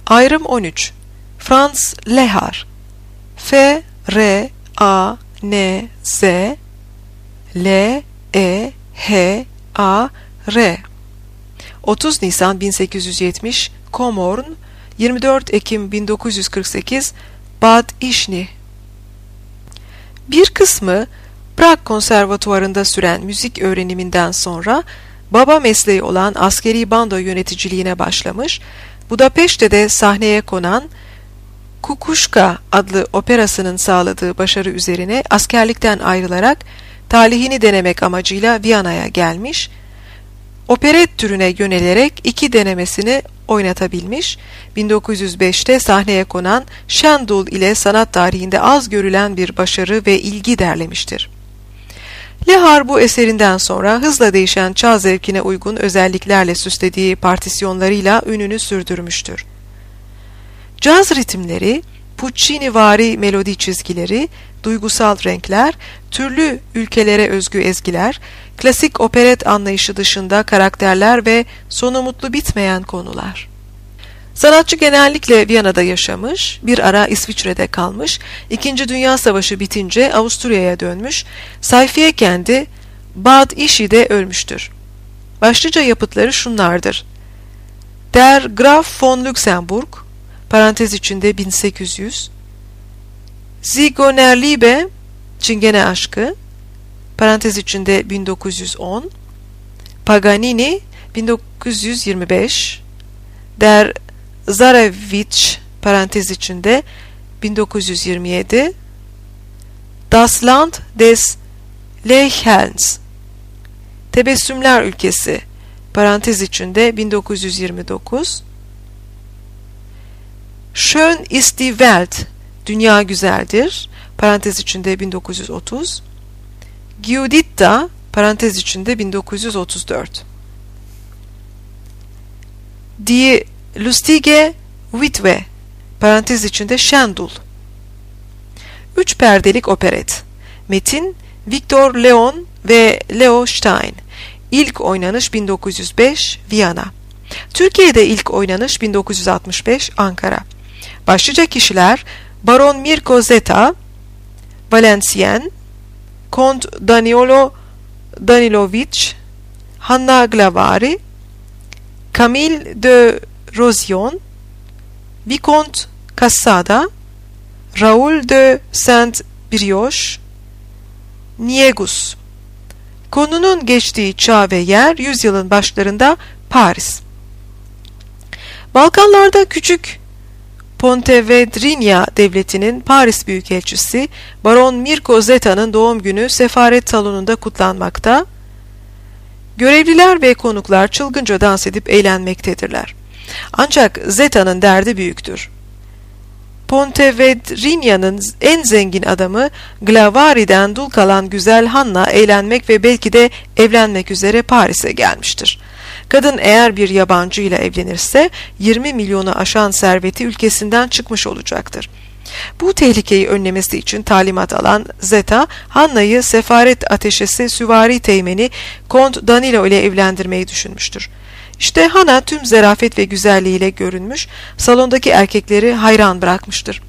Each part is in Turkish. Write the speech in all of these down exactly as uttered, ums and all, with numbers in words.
Ayrım on üç. Franz Lehar. F R A N Z L E H A R. otuz Nisan bin sekiz yüz yetmiş Komorn, yirmi dört Ekim bin dokuz yüz kırk sekiz Bad Ischni. Bir kısmı Prag Konservatuvarı'nda süren müzik öğreniminden sonra baba mesleği olan askeri bando yöneticiliğine başlamış, Budapeşte de sahneye konan Kukuşka adlı operasının sağladığı başarı üzerine askerlikten ayrılarak talihini denemek amacıyla Viyana'ya gelmiş, operet türüne yönelerek iki denemesini oynatabilmiş, bin dokuz yüz beşte sahneye konan Şendul ile sanat tarihinde az görülen bir başarı ve ilgi derlemiştir. Lehar bu eserinden sonra hızla değişen çağ zevkine uygun özelliklerle süslediği partisyonlarıyla ününü sürdürmüştür. Caz ritimleri, Puccinivari melodi çizgileri, duygusal renkler, türlü ülkelere özgü ezgiler, klasik operet anlayışı dışında karakterler ve sonu mutlu bitmeyen konular. Sanatçı genellikle Viyana'da yaşamış, bir ara İsviçre'de kalmış, İkinci Dünya Savaşı bitince Avusturya'ya dönmüş, sayfiye kendi Bad Ischni'de ölmüştür. Başlıca yapıtları şunlardır: Der Graf von Luxemburg, parantez içinde bin sekiz yüz, Zigeunerliebe, Çingene Aşkı, parantez içinde bin dokuz yüz on, Paganini, bin dokuz yüz yirmi beş, Der Zarevich, parantez içinde bin dokuz yüz yirmi yedi, Das Land des Lächelns, Tebessümler Ülkesi, parantez içinde bin dokuz yüz yirmi dokuz, Schön ist die Welt, Dünya Güzeldir, parantez içinde bin dokuz yüz otuz, Giuditta, parantez içinde bin dokuz yüz otuz dört. Die Lustige Witwe, parantez içinde Şendul. Üç perdelik operet. Metin Victor Leon ve Leo Stein. İlk oynanış bin dokuz yüz beş Viyana. Türkiye'de ilk oynanış bin dokuz yüz altmış beş Ankara. Başlıca kişiler Baron Mirko Zeta, Valencien, Kont Danilo Danilovic, Hanna Glavari, Camille de Rozion, Vicomte Cassada, Raoul de Saint-Brioche, Niegus. Konunun geçtiği çağ ve yer yüzyılın başlarında Paris. Balkanlarda küçük Pontevedrinia devletinin Paris Büyükelçisi Baron Mirko Zeta'nın doğum günü sefaret salonunda kutlanmakta. Görevliler ve konuklar çılgınca dans edip eğlenmektedirler. Ancak Zeta'nın derdi büyüktür. Pontevedrinia'nın en zengin adamı Glavari'den dul kalan güzel Hanna eğlenmek ve belki de evlenmek üzere Paris'e gelmiştir. Kadın eğer bir yabancı ile evlenirse yirmi milyonu aşan serveti ülkesinden çıkmış olacaktır. Bu tehlikeyi önlemesi için talimat alan Zeta, Hanna'yı sefaret ateşesi süvari teğmeni Kont Danilo ile evlendirmeyi düşünmüştür. İşte Hanna tüm zarafet ve güzelliğiyle görünmüş, salondaki erkekleri hayran bırakmıştır.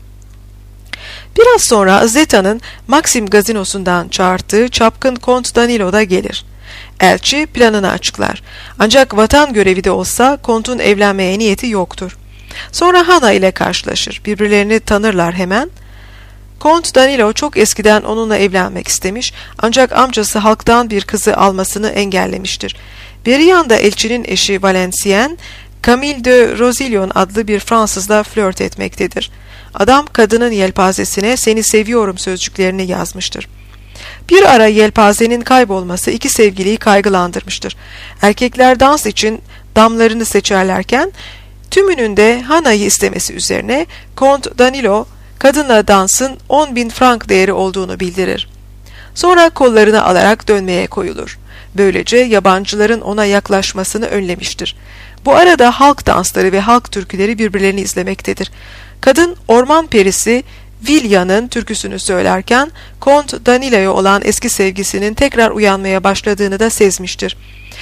Biraz sonra Zeta'nın Maxim gazinosundan çağırdığı çapkın Kont Danilo da gelir. Elçi planını açıklar. Ancak vatan görevi de olsa Kont'un evlenmeye niyeti yoktur. Sonra Hanna ile karşılaşır. Birbirlerini tanırlar hemen. Kont Danilo çok eskiden onunla evlenmek istemiş, ancak amcası halktan bir kızı almasını engellemiştir. Bir yanda elçinin eşi Valencien, Camille de Rozillon adlı bir Fransızla flört etmektedir. Adam kadının yelpazesine "seni seviyorum" sözcüklerini yazmıştır. Bir ara yelpazenin kaybolması iki sevgiliyi kaygılandırmıştır. Erkekler dans için damlarını seçerlerken tümünün de Hanna'yı istemesi üzerine Kont Danilo kadınla dansın on bin frank değeri olduğunu bildirir. Sonra kollarını alarak dönmeye koyulur. Böylece yabancıların ona yaklaşmasını önlemiştir. Bu arada halk dansları ve halk türküleri birbirlerini izlemektedir. Kadın orman perisi Vilya'nın türküsünü söylerken Kont Danilo'ya olan eski sevgisinin tekrar uyanmaya başladığını da sezmiştir.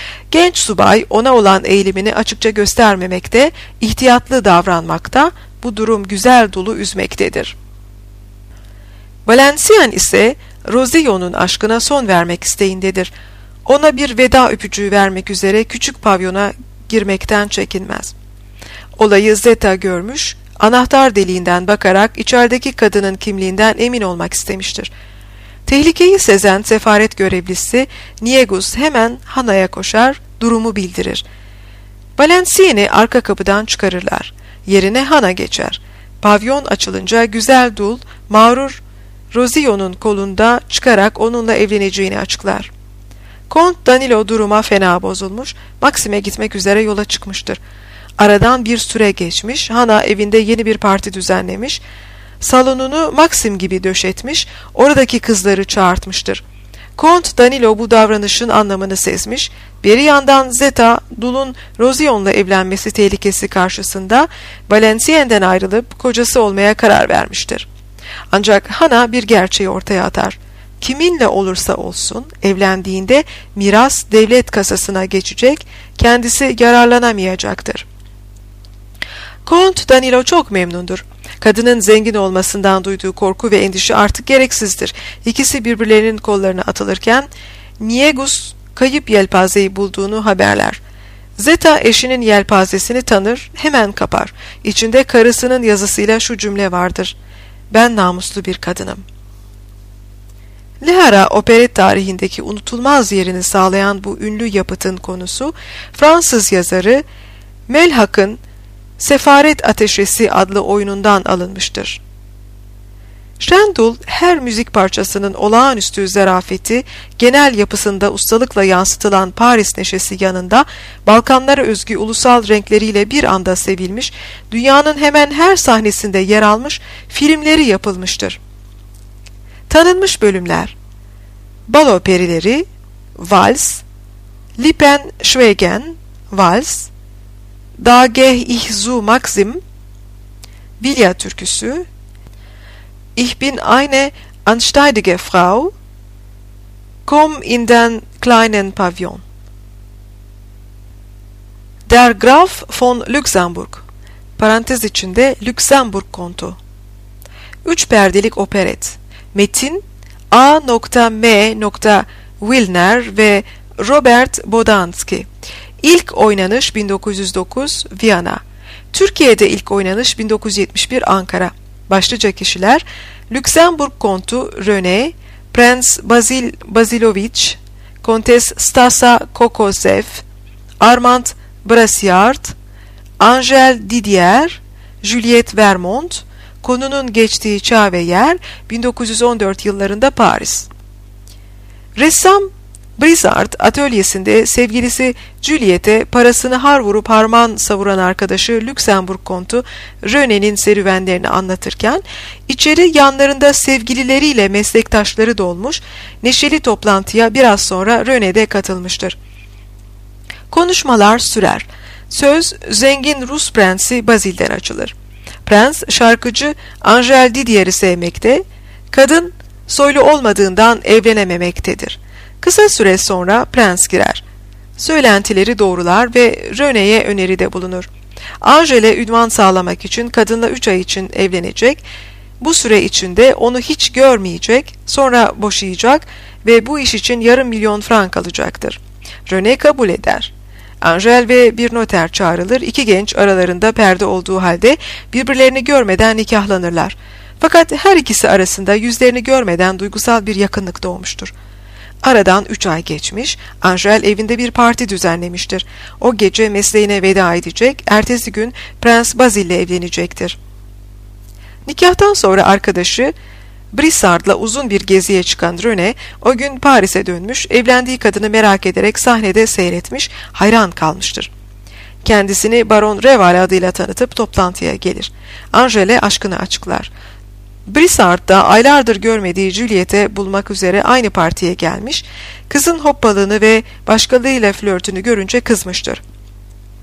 Genç subay ona olan eğilimini açıkça göstermemekte, ihtiyatlı davranmakta, bu durum güzel dulu üzmektedir. Valenciennes ise Rosillon'un aşkına son vermek isteğindedir. Ona bir veda öpücüğü vermek üzere küçük pavyona girmekten çekinmez. Olayı Zeta görmüş, anahtar deliğinden bakarak içerideki kadının kimliğinden emin olmak istemiştir. Tehlikeyi sezen sefaret görevlisi Niegus hemen Hanna'ya koşar, durumu bildirir. Valenciennes'i arka kapıdan çıkarırlar. Yerine Hanna geçer. Pavyon açılınca güzel dul, mağrur Rosillon'un kolunda çıkarak onunla evleneceğini açıklar. Kont Danilo duruma fena bozulmuş, Maxim'e gitmek üzere yola çıkmıştır. Aradan bir süre geçmiş, Hanna evinde yeni bir parti düzenlemiş, salonunu Maxim gibi döşetmiş, oradaki kızları çağırtmıştır. Kont Danilo bu davranışın anlamını sezmiş, bir yandan Zeta, dulun Rosillon'la evlenmesi tehlikesi karşısında Valenciennes'den ayrılıp kocası olmaya karar vermiştir. Ancak Hanna bir gerçeği ortaya atar. Kiminle olursa olsun evlendiğinde miras devlet kasasına geçecek, kendisi yararlanamayacaktır. Kont Danilo çok memnundur. Kadının zengin olmasından duyduğu korku ve endişe artık gereksizdir. İkisi birbirlerinin kollarına atılırken Niegus kayıp yelpazeyi bulduğunu haberler. Zeta eşinin yelpazesini tanır, hemen kapar. İçinde karısının yazısıyla şu cümle vardır: "Ben namuslu bir kadınım." Lehara operet tarihindeki unutulmaz yerini sağlayan bu ünlü yapıtın konusu Fransız yazarı Melhak'ın Sefaret Ateşesi adlı oyunundan alınmıştır. Şendul her müzik parçasının olağanüstü zarafeti, genel yapısında ustalıkla yansıtılan Paris neşesi yanında Balkanlara özgü ulusal renkleriyle bir anda sevilmiş, dünyanın hemen her sahnesinde yer almış, filmleri yapılmıştır. Tanınmış bölümler: Balo Perileri, Vals, Lippen-Schweigen, Vals, Da geh ich zu Maxim, Vilya türküsü, Ich bin eine anständige Frau, Komm in den kleinen Pavillon. Der Graf von Luxemburg, parantez içinde Lüksemburg kontu. Üç perdelik operet. Metin A M Wilner ve Robert Bodanski. İlk oynanış bin dokuz yüz dokuz Viyana. Türkiye'de ilk oynanış bin dokuz yüz yetmiş bir Ankara. Başlıca kişiler: Lüksemburg kontu René, Prens Basil Basilovich, Kontes Stasa Kokosev, Armand Brassard, Angel Didier, Juliette Vermont. Konunun geçtiği çağ ve yer bin dokuz yüz on dört yıllarında Paris. Ressam Brissard atölyesinde sevgilisi Juliet'e parasını har vurup harman savuran arkadaşı Lüksemburg kontu René'nin serüvenlerini anlatırken içeri yanlarında sevgilileriyle meslektaşları dolmuş, neşeli toplantıya biraz sonra René de katılmıştır. Konuşmalar sürer. Söz zengin Rus prensi Basil'den açılır. Prens şarkıcı Angel Didier'i sevmekte, kadın soylu olmadığından evlenememektedir. Kısa süre sonra prens girer. Söylentileri doğrular ve René'ye öneride bulunur. Angel'e ünvan sağlamak için kadınla üç ay için evlenecek, bu süre içinde onu hiç görmeyecek, sonra boşayacak ve bu iş için yarım milyon frank alacaktır. René kabul eder. Angel ve bir noter çağrılır, iki genç aralarında perde olduğu halde birbirlerini görmeden nikahlanırlar. Fakat her ikisi arasında yüzlerini görmeden duygusal bir yakınlık doğmuştur. Aradan üç ay geçmiş, Angel evinde bir parti düzenlemiştir. O gece mesleğine veda edecek, ertesi gün Prens Basil'le evlenecektir. Nikahtan sonra arkadaşı Brissard'la uzun bir geziye çıkan René, o gün Paris'e dönmüş, evlendiği kadını merak ederek sahnede seyretmiş, hayran kalmıştır. Kendisini Baron Reval adıyla tanıtıp toplantıya gelir. Angel'e aşkını açıklar. Brissard da aylardır görmediği Juliet'e bulmak üzere aynı partiye gelmiş, kızın hoppalığını ve başkalarıyla flörtünü görünce kızmıştır.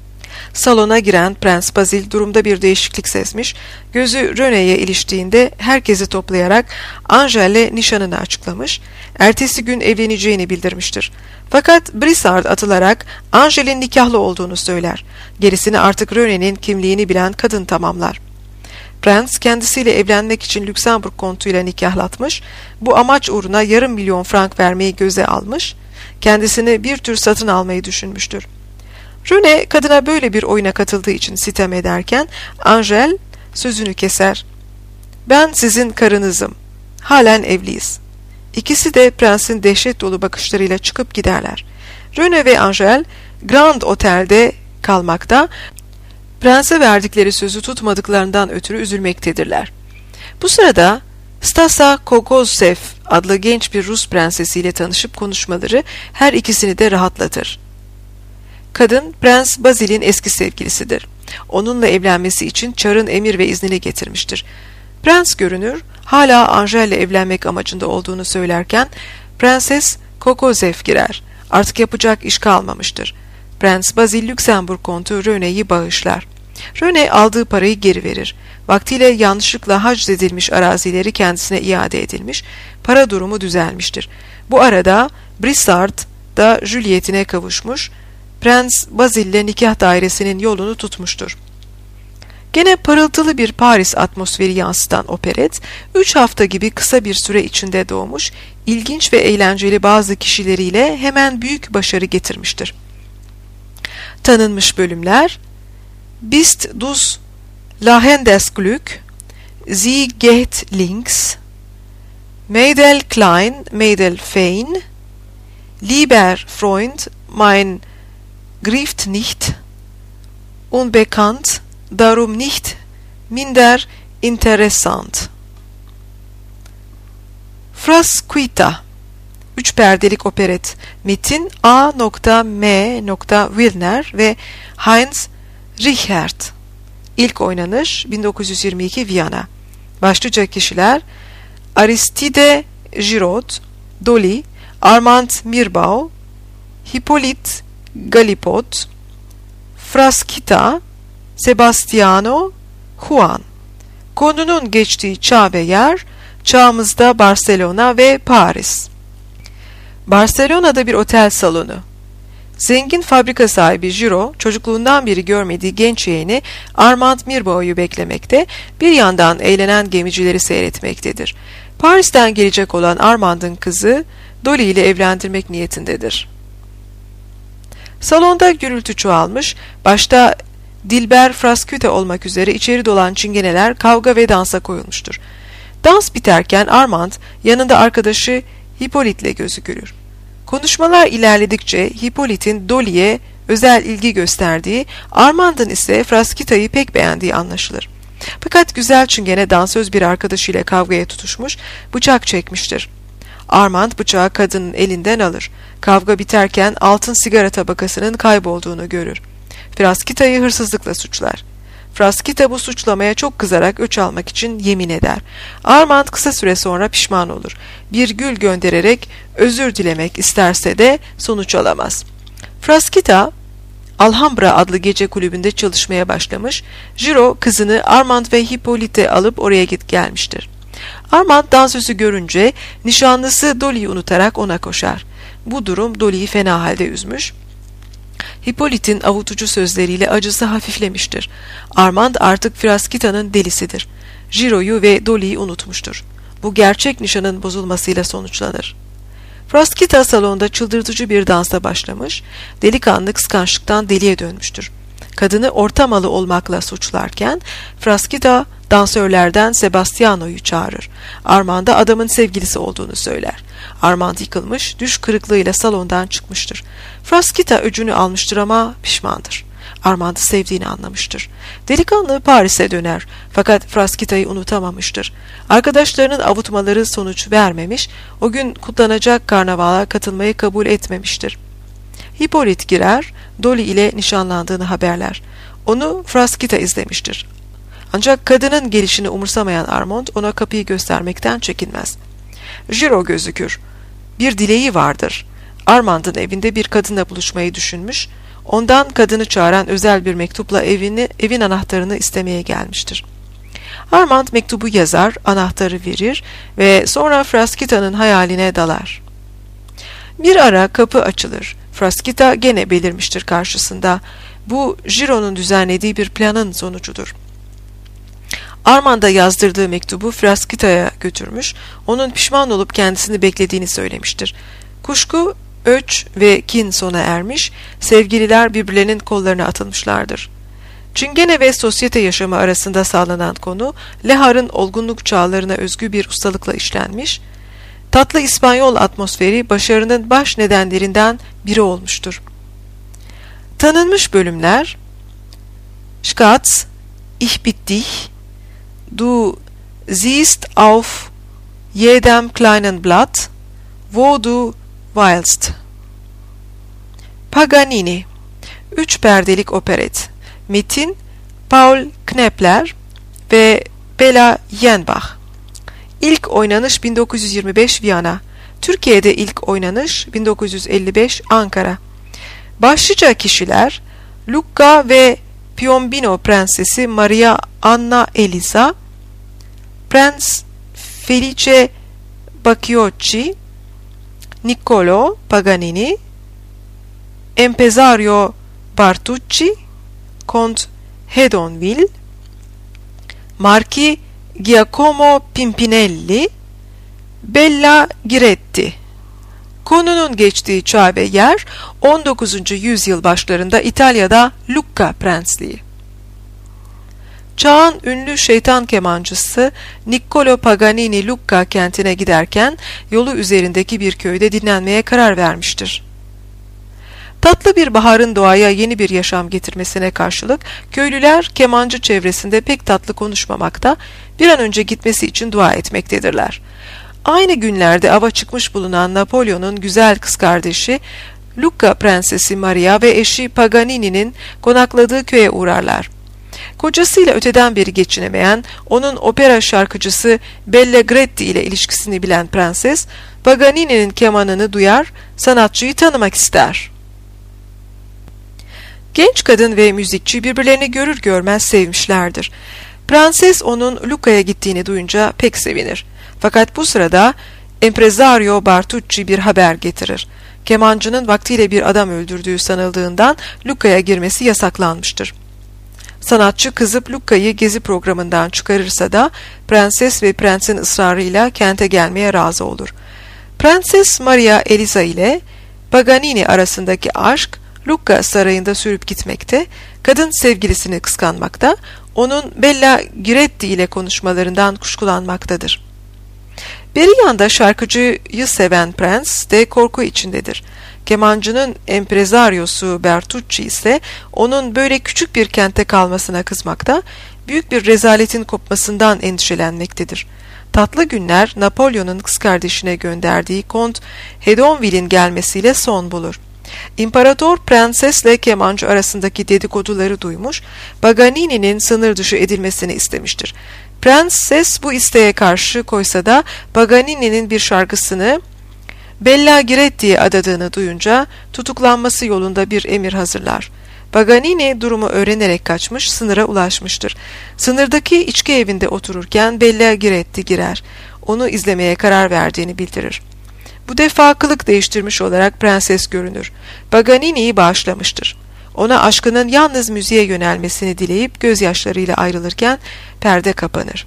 salona giren Prens Basil durumda bir değişiklik sezmiş, gözü René'ye iliştiğinde herkesi toplayarak Angel'le nişanını açıklamış, ertesi gün evleneceğini bildirmiştir. Fakat Brissard atılarak Angel'in nikahlı olduğunu söyler. Gerisini artık René'nin kimliğini bilen kadın tamamlar. Prens kendisiyle evlenmek için Lüksemburg kontuyla nikahlatmış, bu amaç uğruna yarım milyon frank vermeyi göze almış, kendisini bir tür satın almayı düşünmüştür. René kadına böyle bir oyuna katıldığı için sitem ederken Angel sözünü keser. "Ben sizin karınızım. Halen evliyiz." İkisi de prensin dehşet dolu bakışlarıyla çıkıp giderler. René ve Angel Grand Otel'de kalmakta, prense verdikleri sözü tutmadıklarından ötürü üzülmektedirler. Bu sırada Stasa Kokosev adlı genç bir Rus prensesiyle tanışıp konuşmaları her ikisini de rahatlatır. Kadın Prens Basil'in eski sevgilisidir. Onunla evlenmesi için Çar'ın emir ve iznini getirmiştir. Prens görünür, hala Angel'le evlenmek amacında olduğunu söylerken Prenses Kokosev girer. Artık yapacak iş kalmamıştır. Prens Basil Lüksemburg kontu René'yi bağışlar. René aldığı parayı geri verir. Vaktiyle yanlışlıkla haczedilmiş arazileri kendisine iade edilmiş, para durumu düzelmiştir. Bu arada Brissard da Juliet'ine kavuşmuş, Prens Basil'le nikah dairesinin yolunu tutmuştur. Gene parıltılı bir Paris atmosferi yansıtan operet, üç hafta gibi kısa bir süre içinde doğmuş, ilginç ve eğlenceli bazı kişileriyle hemen büyük başarı getirmiştir. Tanınmış bölümler: Bist dus Lachendesglück, Sie geht links, Mädel klein, Mädel fein, Lieber Freund, mein grieft nicht, Unbekannt, darum nicht minder interessant. Frasquita, üç perdelik operet. Metin A M Wilner ve Heinz Richert. İlk oynanış bin dokuz yüz yirmi iki Viyana. Başlıca kişiler: Aristide Giraud, Dolly, Armand Mirbeau, Hippolyte Galipot, Frasquita, Sebastiano, Juan. Konunun geçtiği çağ ve yer, çağımızda Barcelona ve Paris. Barcelona'da bir otel salonu. Zengin fabrika sahibi Giraud, çocukluğundan beri görmediği genç yeğeni Armand Mirbeau'yu beklemekte, bir yandan eğlenen gemicileri seyretmektedir. Paris'ten gelecek olan Armand'ın kızı Dolly ile evlendirmek niyetindedir. Salonda gürültü çoğalmış, başta Dilber Frasquita olmak üzere içeri dolan çingeneler kavga ve dansa koyulmuştur. Dans biterken Armand yanında arkadaşı Hippolyte'le gözükür. Konuşmalar ilerledikçe Hippolyte'in Dolly'ye özel ilgi gösterdiği, Armand'ın ise Frasquita'yı pek beğendiği anlaşılır. Fakat güzel çingene dansöz bir arkadaşıyla kavgaya tutuşmuş, bıçak çekmiştir. Armand bıçağı kadının elinden alır. Kavga biterken altın sigara tabakasının kaybolduğunu görür. Frasquita'yı hırsızlıkla suçlar. Frasquita bu suçlamaya çok kızarak öç almak için yemin eder. Armand kısa süre sonra pişman olur. Bir gül göndererek özür dilemek isterse de sonuç alamaz. Frasquita, Alhambra adlı gece kulübünde çalışmaya başlamış, Giraud kızını Armand ve Hippolyte alıp oraya git gelmiştir. Armand dansözü görünce nişanlısı Dolly'yi unutarak ona koşar. Bu durum Dolly'yi fena halde üzmüş. Hippolyte'in avutucu sözleriyle acısı hafiflemiştir. Armand artık Frasquita'nın delisidir. Giraud'u ve Dolly'yi unutmuştur. Bu gerçek nişanın bozulmasıyla sonuçlanır. Frasquita salonda çıldırtıcı bir dansa başlamış, delikanlı kıskançlıktan deliye dönmüştür. Kadını orta malı olmakla suçlarken Frasquita dansörlerden Sebastiano'yu çağırır. Armand'a adamın sevgilisi olduğunu söyler. Armand yıkılmış, düş kırıklığıyla salondan çıkmıştır. Frasquita öcünü almıştır ama pişmandır. Armand'ı sevdiğini anlamıştır. Delikanlı Paris'e döner fakat Frasquita'yı unutamamıştır. Arkadaşlarının avutmaları sonuç vermemiş, o gün kutlanacak karnavala katılmayı kabul etmemiştir. Hippolyte girer, Dolly ile nişanlandığını haberler. Onu Frasquita izlemiştir. Ancak kadının gelişini umursamayan Armand ona kapıyı göstermekten çekinmez. Giraud gözükür. Bir dileği vardır. Armand'ın evinde bir kadınla buluşmayı düşünmüş, ondan kadını çağıran özel bir mektupla evini, evin anahtarını istemeye gelmiştir. Armand mektubu yazar, anahtarı verir ve sonra Frasquita'nın hayaline dalar. Bir ara kapı açılır. Frasquita gene belirmiştir karşısında. Bu Giro'nun düzenlediği bir planın sonucudur. Armand'a yazdırdığı mektubu Frasquita'ya götürmüş, onun pişman olup kendisini beklediğini söylemiştir. Kuşku, öç ve kin sona ermiş, sevgililer birbirlerinin kollarına atılmışlardır. Çingene ve sosyete yaşamı arasında sağlanan konu, Lehar'ın olgunluk çağlarına özgü bir ustalıkla işlenmiş, tatlı İspanyol atmosferi başarının baş nedenlerinden biri olmuştur. Tanınmış bölümler: Schatz, ich bitte dich, du siehst auf jedem kleinen Blatt, wo du weilst. Paganini, üç perdelik operet. Metin, Paul Knepler ve Bela Yenbach. İlk oynanış bin dokuz yüz yirmi beş Viyana. Türkiye'de ilk oynanış bin dokuz yüz elli beş Ankara. Başlıca kişiler: Lucca ve Piombino Prensesi Maria Anna Elisa, Prens Felice Bacciocchi, Niccolo Paganini, Empresario Bartucci, Kont Hedonville, Marchi Giacomo Pimpinelli, Bella Giretti. Konunun geçtiği çağ ve yer on dokuzuncu yüzyıl başlarında İtalya'da Lucca Prensliği. Çağın ünlü şeytan kemancısı Niccolo Paganini Lucca kentine giderken yolu üzerindeki bir köyde dinlenmeye karar vermiştir. Tatlı bir baharın doğaya yeni bir yaşam getirmesine karşılık köylüler kemancı çevresinde pek tatlı konuşmamakta, bir an önce gitmesi için dua etmektedirler. Aynı günlerde ava çıkmış bulunan Napolyon'un güzel kız kardeşi Lucca Prensesi Maria ve eşi Paganini'nin konakladığı köye uğrarlar. Kocasıyla öteden beri geçinemeyen, onun opera şarkıcısı Bella Giretti ile ilişkisini bilen prenses, Paganini'nin kemanını duyar, sanatçıyı tanımak ister. Genç kadın ve müzikçi birbirlerini görür görmez sevmişlerdir. Prenses onun Lucca'ya gittiğini duyunca pek sevinir. Fakat bu sırada Empresario Bartucci bir haber getirir. Kemancının vaktiyle bir adam öldürdüğü sanıldığından Lucca'ya girmesi yasaklanmıştır. Sanatçı kızıp Lucca'yı gezi programından çıkarırsa da prenses ve prensin ısrarıyla kente gelmeye razı olur. Prenses Maria Elisa ile Paganini arasındaki aşk Lucca sarayında sürüp gitmekte, kadın sevgilisini kıskanmakta, onun Bella Giretti ile konuşmalarından kuşkulanmaktadır. Bir yanda şarkıcıyı seven prens de korku içindedir. Kemancının emprezaryosu Bertucci ise onun böyle küçük bir kente kalmasına kızmakta, büyük bir rezaletin kopmasından endişelenmektedir. Tatlı günler Napolyon'un kız kardeşine gönderdiği Kont Hedonville'in gelmesiyle son bulur. İmparator prensesle kemancı arasındaki dedikoduları duymuş, Paganini'nin sınır dışı edilmesini istemiştir. Prenses bu isteğe karşı koysa da Paganini'nin bir şarkısını Bella Giretti'ye adadığını duyunca tutuklanması yolunda bir emir hazırlar. Paganini durumu öğrenerek kaçmış, sınıra ulaşmıştır. Sınırdaki içki evinde otururken Bella Giretti girer. Onu izlemeye karar verdiğini bildirir. Bu defa kılık değiştirmiş olarak prenses görünür. Paganini'yi bağışlamıştır. Ona aşkının yalnız müziğe yönelmesini dileyip gözyaşlarıyla ayrılırken perde kapanır.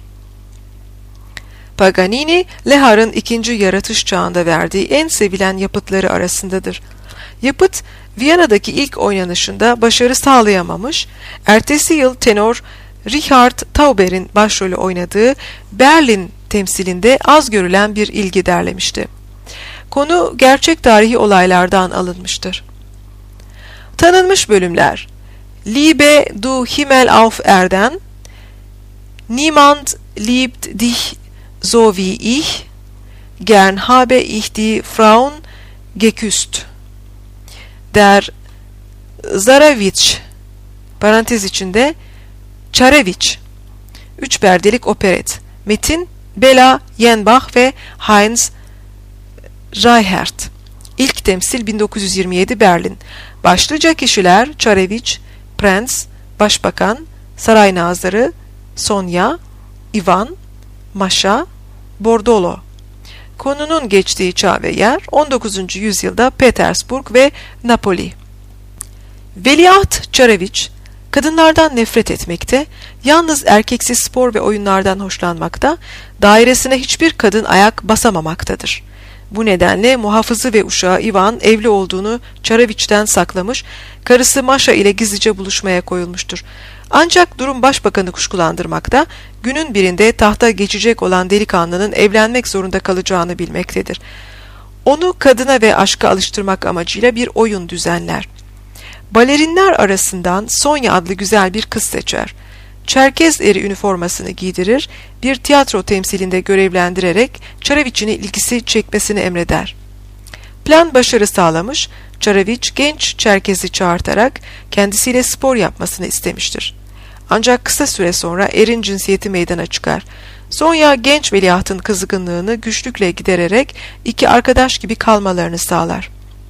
Paganini, Lehar'ın ikinci yaratış çağında verdiği en sevilen yapıtları arasındadır. Yapıt, Viyana'daki ilk oynanışında başarı sağlayamamış, ertesi yıl tenor Richard Tauber'in başrolü oynadığı Berlin temsilinde az görülen bir ilgi derlemişti. Konu gerçek tarihi olaylardan alınmıştır. Tanınmış bölümler: Liebe du Himmel auf Erden, Niemand liebt dich so wie ich, Gern habe ich die Frauen geküsst, Der Zarevich, parantez içinde Çarevich, üç perdelik operet. Metin, Bela Yenbach ve Heinz Reichert. İlk temsil bin dokuz yüz yirmi yedi Berlin. Başlıca kişiler Çareviç, Prens, Başbakan, Saray Nazırı, Sonya, Ivan, Maşa, Bordolo. Konunun geçtiği çağ ve yer on dokuzuncu yüzyılda Petersburg ve Napoli. Veliaht Çareviç, kadınlardan nefret etmekte, yalnız erkeksiz spor ve oyunlardan hoşlanmakta, dairesine hiçbir kadın ayak basamamaktadır. Bu nedenle muhafızı ve uşağı Ivan evli olduğunu Çareviç'ten saklamış, karısı Maşa ile gizlice buluşmaya koyulmuştur. Ancak durum başbakanı kuşkulandırmakta, günün birinde tahta geçecek olan delikanlının evlenmek zorunda kalacağını bilmektedir. Onu kadına ve aşka alıştırmak amacıyla bir oyun düzenler. Balerinler arasından Sonya adlı güzel bir kız seçer. Çerkez eri üniformasını giydirir, bir tiyatro temsilinde görevlendirerek Çareviç'in ilgisi çekmesini emreder. Plan başarı sağlamış, Çareviç genç Çerkez'i çağırtarak kendisiyle spor yapmasını istemiştir. Ancak kısa süre sonra erin cinsiyeti meydana çıkar. Sonya genç veliahtın kızgınlığını güçlükle gidererek iki arkadaş gibi kalmalarını sağlar.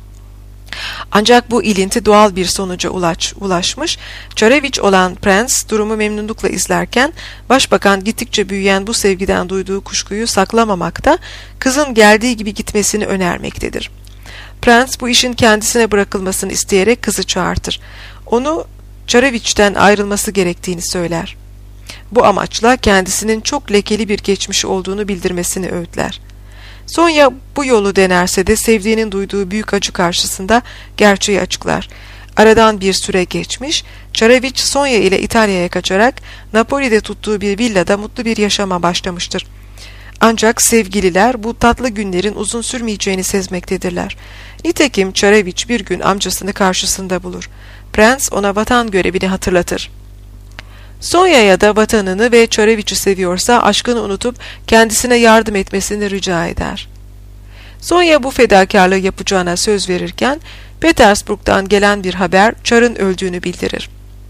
Ancak bu ilinti doğal bir sonuca ulaş, ulaşmış, Çareviç olan prens durumu memnunlukla izlerken, başbakan gittikçe büyüyen bu sevgiden duyduğu kuşkuyu saklamamakta, kızın geldiği gibi gitmesini önermektedir. Prens bu işin kendisine bırakılmasını isteyerek kızı çağırtır. Onu Çareviç'ten ayrılması gerektiğini söyler. Bu amaçla kendisinin çok lekeli bir geçmişi olduğunu bildirmesini öğütler. Sonya bu yolu denerse de sevdiğinin duyduğu büyük acı karşısında gerçeği açıklar. Aradan bir süre geçmiş, Çareviç Sonya ile İtalya'ya kaçarak Napoli'de tuttuğu bir villada mutlu bir yaşama başlamıştır. Ancak sevgililer bu tatlı günlerin uzun sürmeyeceğini sezmektedirler. Nitekim Çareviç bir gün amcasını karşısında bulur. Prens ona vatan görevini hatırlatır. Sonya'ya da vatanını ve Çareviç'i seviyorsa aşkını unutup kendisine yardım etmesini rica eder. Sonya bu fedakarlığı yapacağına söz verirken Petersburg'dan gelen bir haber Çar'ın öldüğünü bildirir.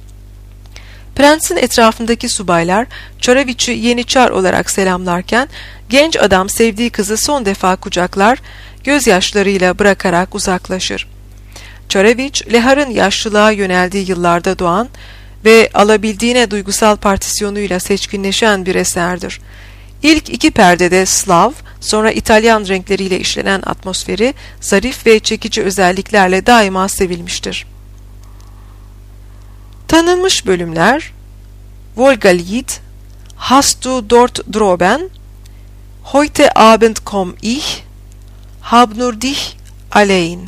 Prensin etrafındaki subaylar Çareviç'i yeni Çar olarak selamlarken genç adam sevdiği kızı son defa kucaklar, gözyaşlarıyla bırakarak uzaklaşır. Çareviç, Lehar'ın yaşlılığa yöneldiği yıllarda doğan ve alabildiğine duygusal partisyonuyla seçkinleşen bir eserdir. İlk iki perdede Slav, sonra İtalyan renkleriyle işlenen atmosferi, zarif ve çekici özelliklerle daima sevilmiştir. Tanınmış bölümler: Volga-Lied, Hast du dort droben, Heute Abend komm ich, Hab nur dich allein.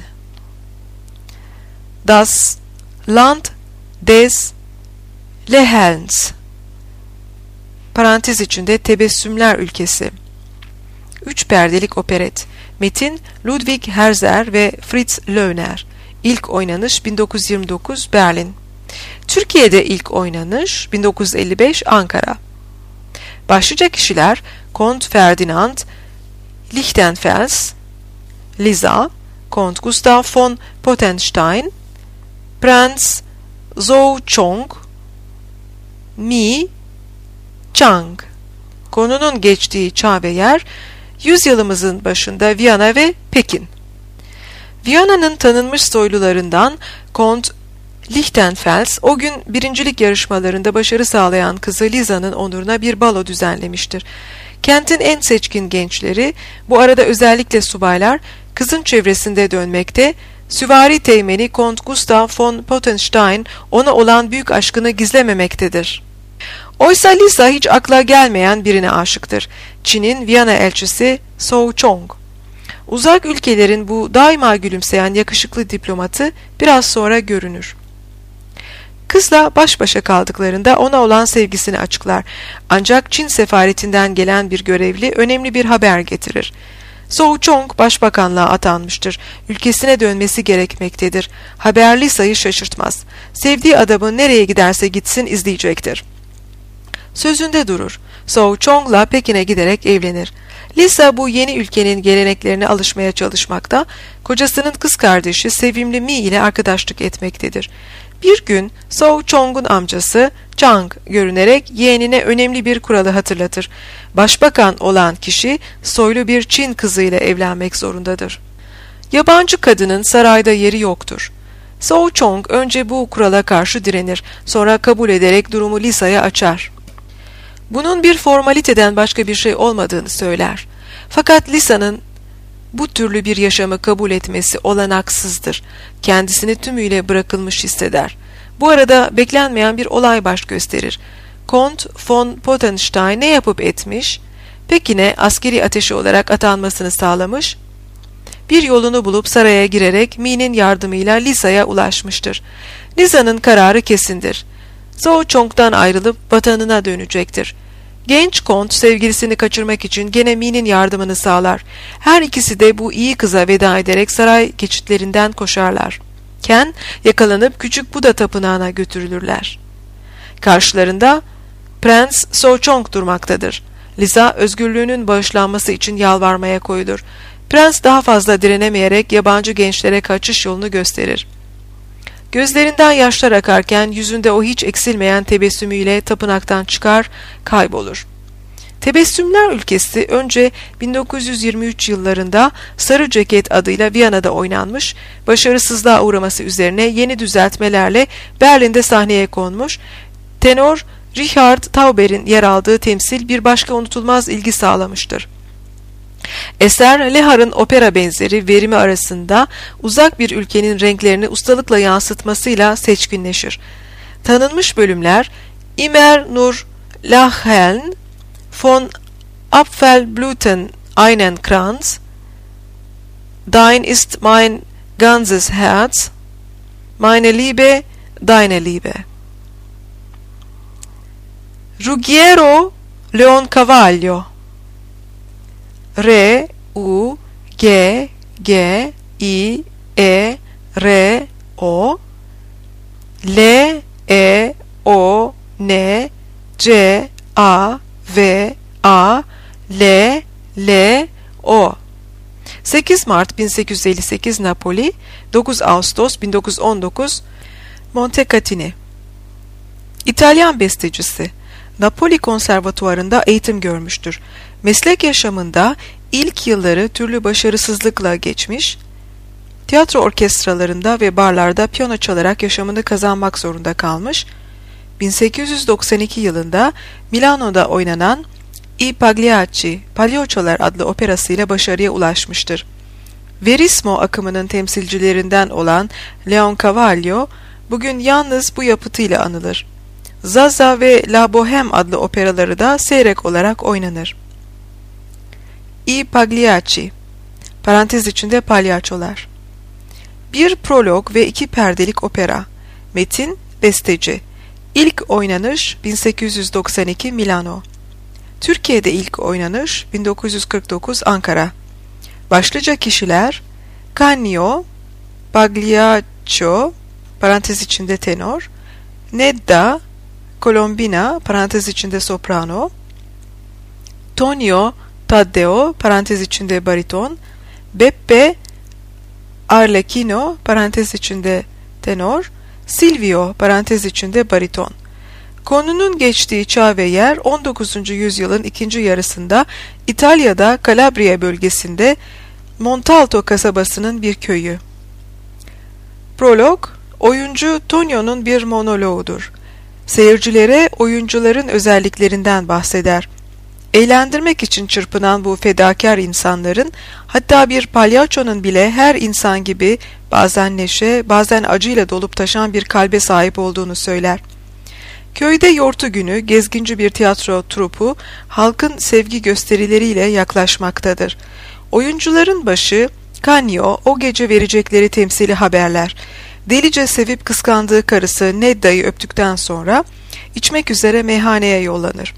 Das Land des Lächelns, parantez içinde tebessümler ülkesi. Üç perdelik operet. Metin Ludwig Herzer ve Fritz Löhner. İlk oynanış bin dokuz yüz yirmi dokuz Berlin. Türkiye'de ilk oynanış bin dokuz yüz elli beş Ankara. Başlıca kişiler Kont Ferdinand Lichtenfels, Lisa, Kont Gustav von Pottenstein, Prens Zhou Chong, Mi Chang. Konunun geçtiği çağ ve yer yüzyılımızın başında Viyana ve Pekin. Viyana'nın tanınmış soylularından Kont Lichtenfels o gün birincilik yarışmalarında başarı sağlayan kızı Lisa'nın onuruna bir balo düzenlemiştir. Kentin en seçkin gençleri, bu arada özellikle subaylar, kızın çevresinde dönmekte, süvari teğmeni Kont Gustav von Pottenstein ona olan büyük aşkını gizlememektedir. Oysa Lisa hiç akla gelmeyen birine aşıktır. Çin'in Viyana elçisi Zhou Chong. Uzak ülkelerin bu daima gülümseyen yakışıklı diplomatı biraz sonra görünür. Kızla baş başa kaldıklarında ona olan sevgisini açıklar. Ancak Çin sefaretinden gelen bir görevli önemli bir haber getirir. Zhou Chong başbakanlığa atanmıştır. Ülkesine dönmesi gerekmektedir. Haber Lisa'yı şaşırtmaz. Sevdiği adamın nereye giderse gitsin izleyecektir. Sözünde durur. Zhou Chong'la Pekin'e giderek evlenir. Lisa bu yeni ülkenin geleneklerine alışmaya çalışmakta, kocasının kız kardeşi sevimli Mi ile arkadaşlık etmektedir. Bir gün Zhou Chong'un amcası Chang görünerek yeğenine önemli bir kuralı hatırlatır. Başbakan olan kişi soylu bir Çin kızıyla evlenmek zorundadır. Yabancı kadının sarayda yeri yoktur. So Chong önce bu kurala karşı direnir, sonra kabul ederek durumu Lisa'ya açar. Bunun bir formaliteden başka bir şey olmadığını söyler. Fakat Lisa'nın bu türlü bir yaşamı kabul etmesi olanaksızdır. Kendisini tümüyle bırakılmış hisseder. Bu arada beklenmeyen bir olay baş gösterir. Kont von Pottenstein ne yapıp etmiş? Pekin'e askeri ateşi olarak atanmasını sağlamış. Bir yolunu bulup saraya girerek Mi'nin yardımıyla Lisa'ya ulaşmıştır. Lisa'nın kararı kesindir. Zhou Chong'dan ayrılıp vatanına dönecektir. Genç kont sevgilisini kaçırmak için gene Mi'nin yardımını sağlar. Her ikisi de bu iyi kıza veda ederek saray geçitlerinden koşarlar. Ken yakalanıp küçük Buda tapınağına götürülürler. Karşılarında Prens So Chong durmaktadır. Lisa özgürlüğünün bağışlanması için yalvarmaya koyulur. Prens daha fazla direnemeyerek yabancı gençlere kaçış yolunu gösterir. Gözlerinden yaşlar akarken yüzünde o hiç eksilmeyen tebessümüyle tapınaktan çıkar, kaybolur. Tebessümler Ülkesi önce bin dokuz yüz yirmi üç yıllarında Sarı Ceket adıyla Viyana'da oynanmış, başarısızlığa uğraması üzerine yeni düzeltmelerle Berlin'de sahneye konmuş, tenor Richard Tauber'in yer aldığı temsil bir başka unutulmaz ilgi sağlamıştır. Eser, Lehar'ın opera benzeri verimi arasında uzak bir ülkenin renklerini ustalıkla yansıtmasıyla seçkinleşir. Tanınmış bölümler Immer nur Lächeln, von Apfelblüten einen Kranz, Dein ist mein ganzes Herz, Meine Liebe, deine Liebe. Ruggiero Leoncavallo, R U G G I E R O L E O N C A V A L L O sekiz Mart bin sekiz yüz elli sekiz Napoli, dokuz Ağustos bin dokuz yüz on dokuz Montecatini. İtalyan bestecisi. Napoli Konservatuvarı'nda eğitim görmüştür. Meslek yaşamında ilk yılları türlü başarısızlıkla geçmiş, tiyatro orkestralarında ve barlarda piyano çalarak yaşamını kazanmak zorunda kalmış, bin sekiz yüz doksan iki yılında Milano'da oynanan I Pagliacci, Palyaçolar adlı operasıyla başarıya ulaşmıştır. Verismo akımının temsilcilerinden olan Leoncavallo, bugün yalnız bu yapıtıyla anılır. Zaza ve La Bohème adlı operaları da seyrek olarak oynanır. I Pagliacci, parantez içinde palyaçolar. Bir prolog ve iki perdelik opera. Metin, besteci. İlk oynanış bin sekiz yüz doksan iki Milano. Türkiye'de ilk oynanış bin dokuz yüz kırk dokuz Ankara. Başlıca kişiler Canio, Pagliaccio, parantez içinde tenor, Nedda, Colombina, parantez içinde soprano, Tonio Taddeo, parantez içinde bariton, Beppe Arlecchino, parantez içinde tenor, Silvio, parantez içinde bariton. Konunun geçtiği çağ ve yer on dokuzuncu yüzyılın ikinci yarısında İtalya'da Calabria bölgesinde Montalto kasabasının bir köyü. Prolog, oyuncu Tonio'nun bir monoloğudur. Seyircilere oyuncuların özelliklerinden bahseder. Eğlendirmek için çırpınan bu fedakar insanların, hatta bir palyaçonun bile her insan gibi bazen neşe, bazen acıyla dolup taşan bir kalbe sahip olduğunu söyler. Köyde yortu günü gezginci bir tiyatro trupu halkın sevgi gösterileriyle yaklaşmaktadır. Oyuncuların başı Canio o gece verecekleri temsili haberler. Delice sevip kıskandığı karısı Nedda'yı öptükten sonra içmek üzere meyhaneye yollanır.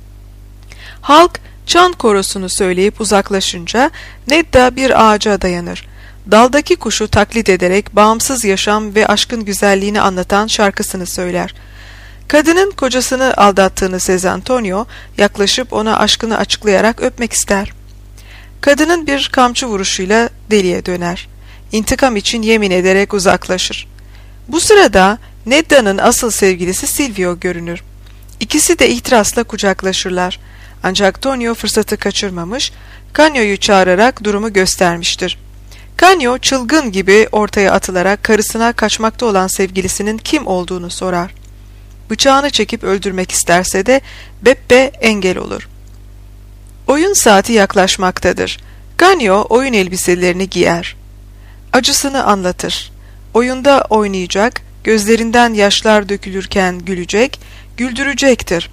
Halk çan korosunu söyleyip uzaklaşınca Nedda bir ağaca dayanır. Daldaki kuşu taklit ederek bağımsız yaşam ve aşkın güzelliğini anlatan şarkısını söyler. Kadının kocasını aldattığını sezen Tonio yaklaşıp ona aşkını açıklayarak öpmek ister. Kadının bir kamçı vuruşuyla deliye döner. İntikam için yemin ederek uzaklaşır. Bu sırada Nedda'nın asıl sevgilisi Silvio görünür. İkisi de ihtirasla kucaklaşırlar. Ancak Tonio fırsatı kaçırmamış, Canio'yu çağırarak durumu göstermiştir. Canio çılgın gibi ortaya atılarak karısına kaçmakta olan sevgilisinin kim olduğunu sorar. Bıçağını çekip öldürmek isterse de Beppe engel olur. Oyun saati yaklaşmaktadır. Canio oyun elbiselerini giyer. Acısını anlatır. Oyunda oynayacak, gözlerinden yaşlar dökülürken gülecek, güldürecektir.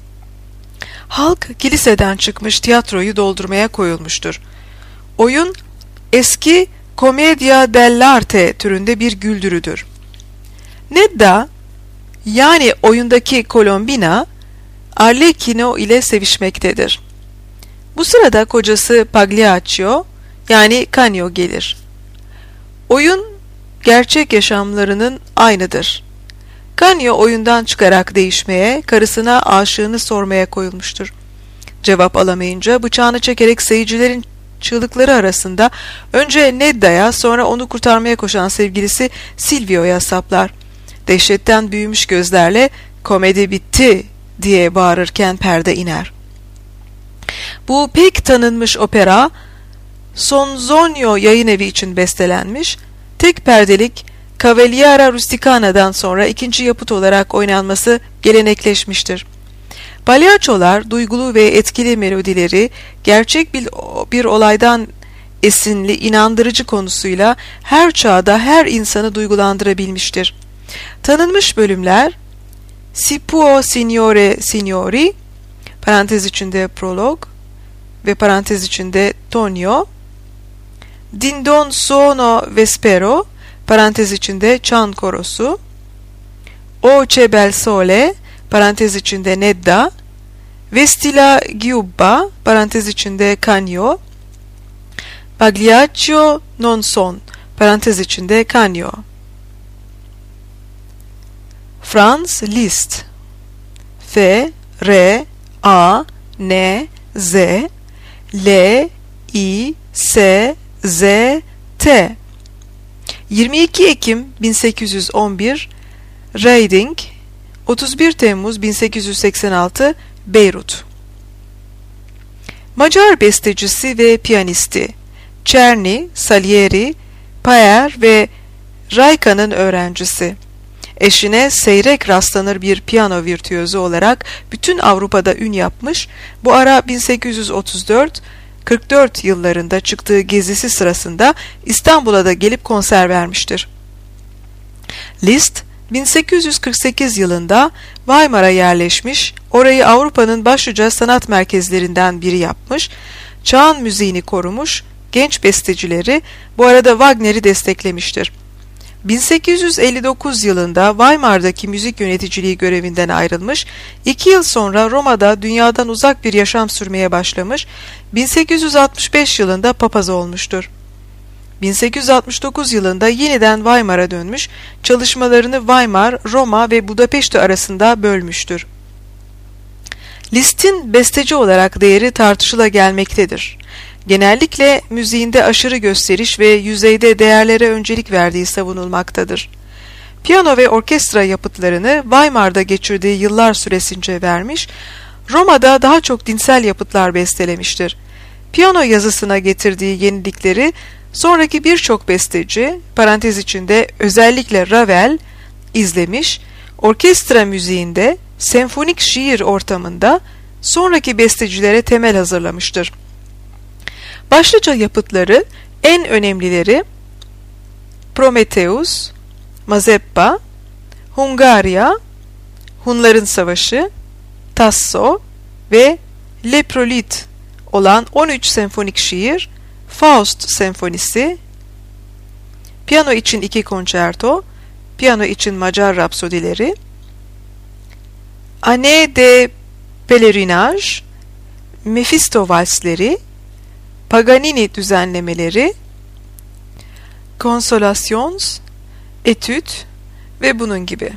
Halk kiliseden çıkmış tiyatroyu doldurmaya koyulmuştur. Oyun eski commedia dell'arte türünde bir güldürüdür. Nedda, yani oyundaki Colombina, Arlecchino ile sevişmektedir. Bu sırada kocası Pagliaccio, yani Canio gelir. Oyun gerçek yaşamlarının aynıdır. Canio oyundan çıkarak değişmeye, karısına aşığını sormaya koyulmuştur. Cevap alamayınca bıçağını çekerek seyircilerin çığlıkları arasında önce Nedda'ya, sonra onu kurtarmaya koşan sevgilisi Silvio'ya saplar. Dehşetten büyümüş gözlerle "Komedi bitti!" diye bağırırken perde iner. Bu pek tanınmış opera Sonzonio Yayınevi için bestelenmiş, tek perdelik Cavaliera Rusticana'dan sonra ikinci yapıt olarak oynanması gelenekleşmiştir. Palyaçolar duygulu ve etkili melodileri gerçek bir, bir olaydan esinli inandırıcı konusuyla her çağda her insanı duygulandırabilmiştir. Tanınmış bölümler Si può signore signori parantez içinde prolog ve parantez içinde Tonio, Din don sono vespero parantez içinde çan korosu, O c'è bel sole parantez içinde Nedda, Vestila giubba parantez içinde Canio, Pagliaccio non son parantez içinde Canio. Franz Liszt, F, R, A, N, Z, L, I, S, Z, T. yirmi iki Ekim bin sekiz yüz on bir, Reading, otuz bir Temmuz bin sekiz yüz seksen altı, Beyrut. Macar bestecisi ve piyanisti Czerny, Salieri, Paer ve Raika'nın öğrencisi. Eşine seyrek rastlanır bir piyano virtüözü olarak bütün Avrupa'da ün yapmış, bu ara bin sekiz yüz otuz dört kırk dört yıllarında çıktığı gezisi sırasında İstanbul'a da gelip konser vermiştir. Liszt, bin sekiz yüz kırk sekiz yılında Weimar'a yerleşmiş, orayı Avrupa'nın başlıca sanat merkezlerinden biri yapmış, çağın müziğini korumuş, genç bestecileri, bu arada Wagner'i desteklemiştir. bin sekiz yüz elli dokuz yılında Weimar'daki müzik yöneticiliği görevinden ayrılmış, iki yıl sonra Roma'da dünyadan uzak bir yaşam sürmeye başlamış, bin sekiz yüz altmış beş yılında papaz olmuştur. bin sekiz yüz altmış dokuz yılında yeniden Weimar'a dönmüş, çalışmalarını Weimar, Roma ve Budapeşte arasında bölmüştür. Liszt'in besteci olarak değeri tartışıla gelmektedir. Genellikle müziğinde aşırı gösteriş ve yüzeyde değerlere öncelik verdiği savunulmaktadır. Piyano ve orkestra yapıtlarını Weimar'da geçirdiği yıllar süresince vermiş, Roma'da daha çok dinsel yapıtlar bestelemiştir. Piyano yazısına getirdiği yenilikleri sonraki birçok besteci, parantez içinde özellikle Ravel, izlemiş, orkestra müziğinde, senfonik şiir ortamında sonraki bestecilere temel hazırlamıştır. Başlıca yapıtları, en önemlileri Prometheus, Mazeppa, Hungaria, Hunların Savaşı, Tasso ve Le Prolyt olan on üç senfonik şiir, Faust senfonisi, piyano için iki konçerto, piyano için Macar rapsodileri, Année de Pèlerinage, Mephisto valsleri, Paganini düzenlemeleri, Consolations, Etüt ve bunun gibi.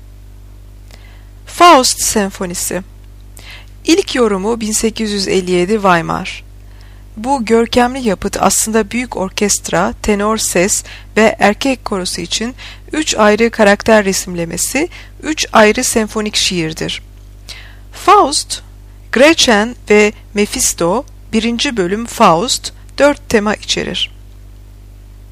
Faust senfonisi. İlk yorumu bin sekiz yüz elli yedi Weimar. Bu görkemli yapıt aslında büyük orkestra, tenor ses ve erkek korosu için üç ayrı karakter resimlemesi, üç ayrı senfonik şiirdir. Faust, Gretchen ve Mephisto, birinci bölüm Faust, dört tema içerir.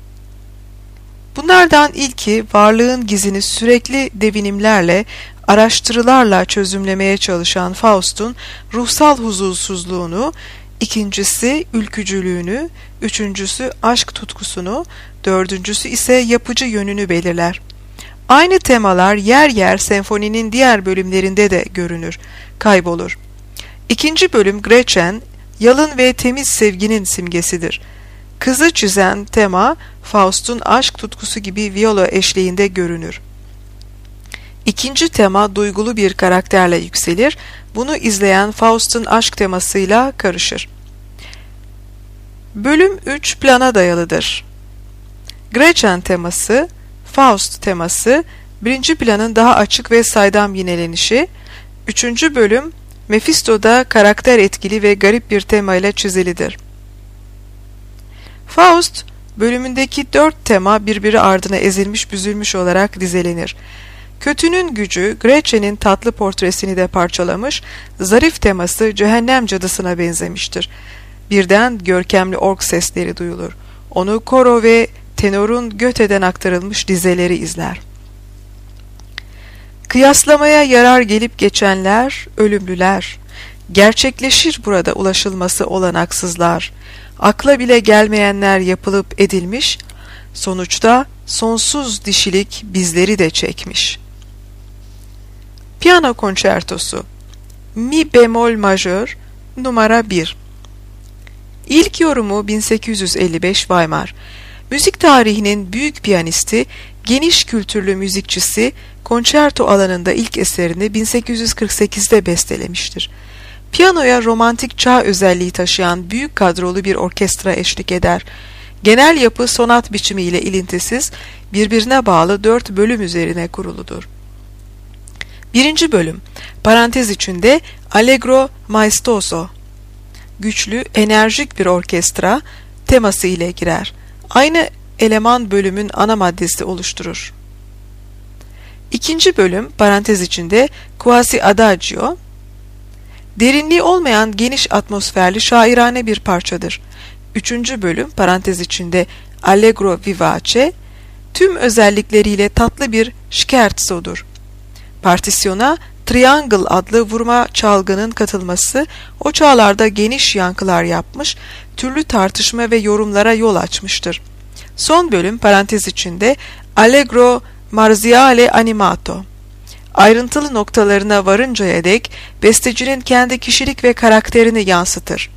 Bunlardan ilki varlığın gizini sürekli devinimlerle, araştırılarla çözümlemeye çalışan Faust'un ruhsal huzursuzluğunu, ikincisi ülkücülüğünü, üçüncüsü aşk tutkusunu, dördüncüsü ise yapıcı yönünü belirler. Aynı temalar yer yer senfoninin diğer bölümlerinde de görünür, kaybolur. İkinci bölüm Gretchen, yalın ve temiz sevginin simgesidir. Kızı çizen tema, Faust'un aşk tutkusu gibi viola eşliğinde görünür. İkinci tema duygulu bir karakterle yükselir, bunu izleyen Faust'un aşk temasıyla karışır. Bölüm üç plana dayalıdır. Gretchen teması, Faust teması, birinci planın daha açık ve saydam yinelenişi, üçüncü bölüm Mephisto'da karakter etkili ve garip bir temayla çizilidir. Faust bölümündeki dört tema birbiri ardına ezilmiş büzülmüş olarak dizelenir. Kötünün gücü Gretchen'in tatlı portresini de parçalamış, zarif teması cehennem cadısına benzemiştir. Birden görkemli org sesleri duyulur. Onu koro ve tenorun Göte'den aktarılmış dizeleri izler. Kıyaslamaya yarar gelip geçenler, ölümlüler. Gerçekleşir burada ulaşılması olanaksızlar. Akla bile gelmeyenler yapılıp edilmiş, sonuçta sonsuz dişilik bizleri de çekmiş. Piyano konçertosu Mi bemol majör numara bir. İlk yorumu bin sekiz yüz elli beş Weimar. Müzik tarihinin büyük piyanisti, geniş kültürlü müzikçisi, konçerto alanında ilk eserini bin sekiz yüz kırk sekizde bestelemiştir. Piyanoya romantik çağ özelliği taşıyan büyük kadrolu bir orkestra eşlik eder. Genel yapı sonat biçimiyle ilintisiz, birbirine bağlı dört bölüm üzerine kuruludur. Birinci bölüm, parantez içinde Allegro maestoso, güçlü, enerjik bir orkestra teması ile girer. Aynı eleman bölümün ana maddesi oluşturur. İkinci bölüm, parantez içinde quasi adagio, derinliği olmayan geniş atmosferli şairane bir parçadır. Üçüncü bölüm, parantez içinde allegro vivace, tüm özellikleriyle tatlı bir scherzo'dur. Partisyona Triangle adlı vurma çalgının katılması o çağlarda geniş yankılar yapmış, türlü tartışma ve yorumlara yol açmıştır. Son bölüm parantez içinde Allegro marziale animato, ayrıntılı noktalarına varıncaya dek bestecinin kendi kişilik ve karakterini yansıtır.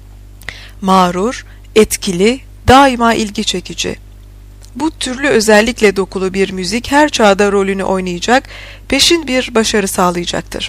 Mağrur, etkili, daima ilgi çekici. Bu türlü özellikle dokulu bir müzik her çağda rolünü oynayacak, peşin bir başarı sağlayacaktır.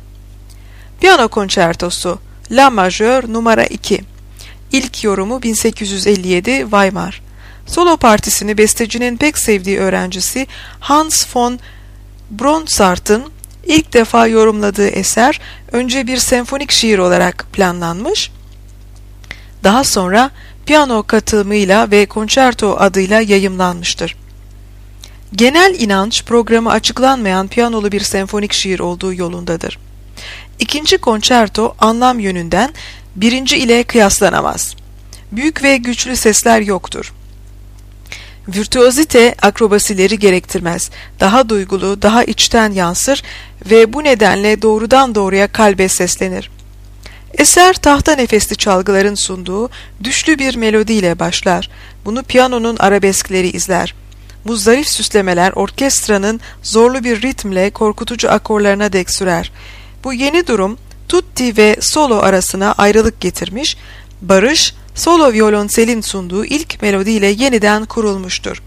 Piyano konçertosu La majör numara iki. İlk yorumu bin sekiz yüz elli yedi Weimar. Solo partisini bestecinin pek sevdiği öğrencisi Hans von Bronsart'ın ilk defa yorumladığı eser önce bir senfonik şiir olarak planlanmış, daha sonra piyano katılımıyla ve konçerto adıyla yayımlanmıştır. Genel inanç programı açıklanmayan piyanolu bir senfonik şiir olduğu yolundadır. İkinci konçerto anlam yönünden birinci ile kıyaslanamaz. Büyük ve güçlü sesler yoktur. Virtüozite akrobasileri gerektirmez. Daha duygulu, daha içten yansır ve bu nedenle doğrudan doğruya kalbe seslenir. Eser tahta nefesli çalgıların sunduğu düşlü bir melodiyle başlar. Bunu piyanonun arabeskleri izler. Bu zarif süslemeler orkestranın zorlu bir ritmle korkutucu akorlarına dek sürer. Bu yeni durum tutti ve solo arasına ayrılık getirmiş, barış solo violonselin sunduğu ilk melodiyle yeniden kurulmuştur.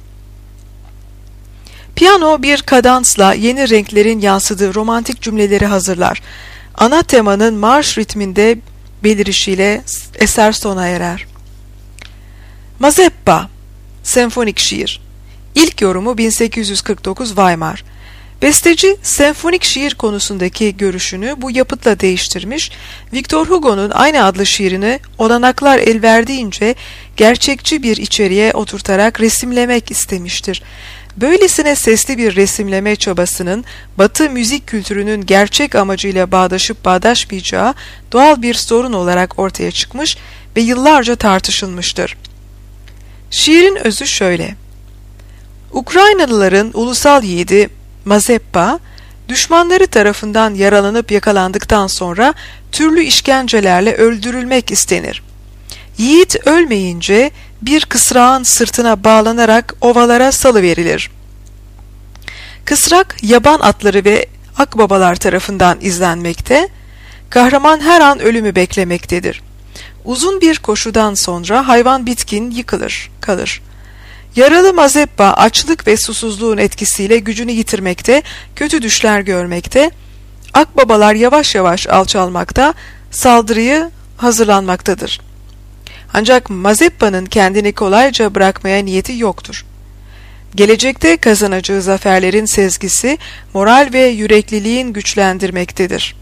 Piyano bir kadansla yeni renklerin yansıdığı romantik cümleleri hazırlar. Ana temanın marş ritminde belirişiyle eser sona erer. Mazeppa, senfonik şiir. İlk yorumu bin sekiz yüz kırk dokuz Weimar. Besteci, senfonik şiir konusundaki görüşünü bu yapıtla değiştirmiş, Victor Hugo'nun aynı adlı şiirini olanaklar el verdiğince gerçekçi bir içeriğe oturtarak resimlemek istemiştir. Böylesine sesli bir resimleme çabasının Batı müzik kültürünün gerçek amacıyla bağdaşıp bağdaşmayacağı doğal bir sorun olarak ortaya çıkmış ve yıllarca tartışılmıştır. Şiirin özü şöyle: Ukraynalıların ulusal yiğidi Mazeppa, düşmanları tarafından yaralanıp yakalandıktan sonra türlü işkencelerle öldürülmek istenir. Yiğit ölmeyince bir kısrağın sırtına bağlanarak ovalara salıverilir. Kısrak yaban atları ve akbabalar tarafından izlenmekte, kahraman her an ölümü beklemektedir. Uzun bir koşudan sonra hayvan bitkin yıkılır, kalır. Yaralı Mazeppa açlık ve susuzluğun etkisiyle gücünü yitirmekte, kötü düşler görmekte, akbabalar yavaş yavaş alçalmakta, saldırıyı hazırlanmaktadır. Ancak Mazeppa'nın kendini kolayca bırakmaya niyeti yoktur. Gelecekte kazanacağı zaferlerin sezgisi, moral ve yürekliliğin güçlendirmektedir.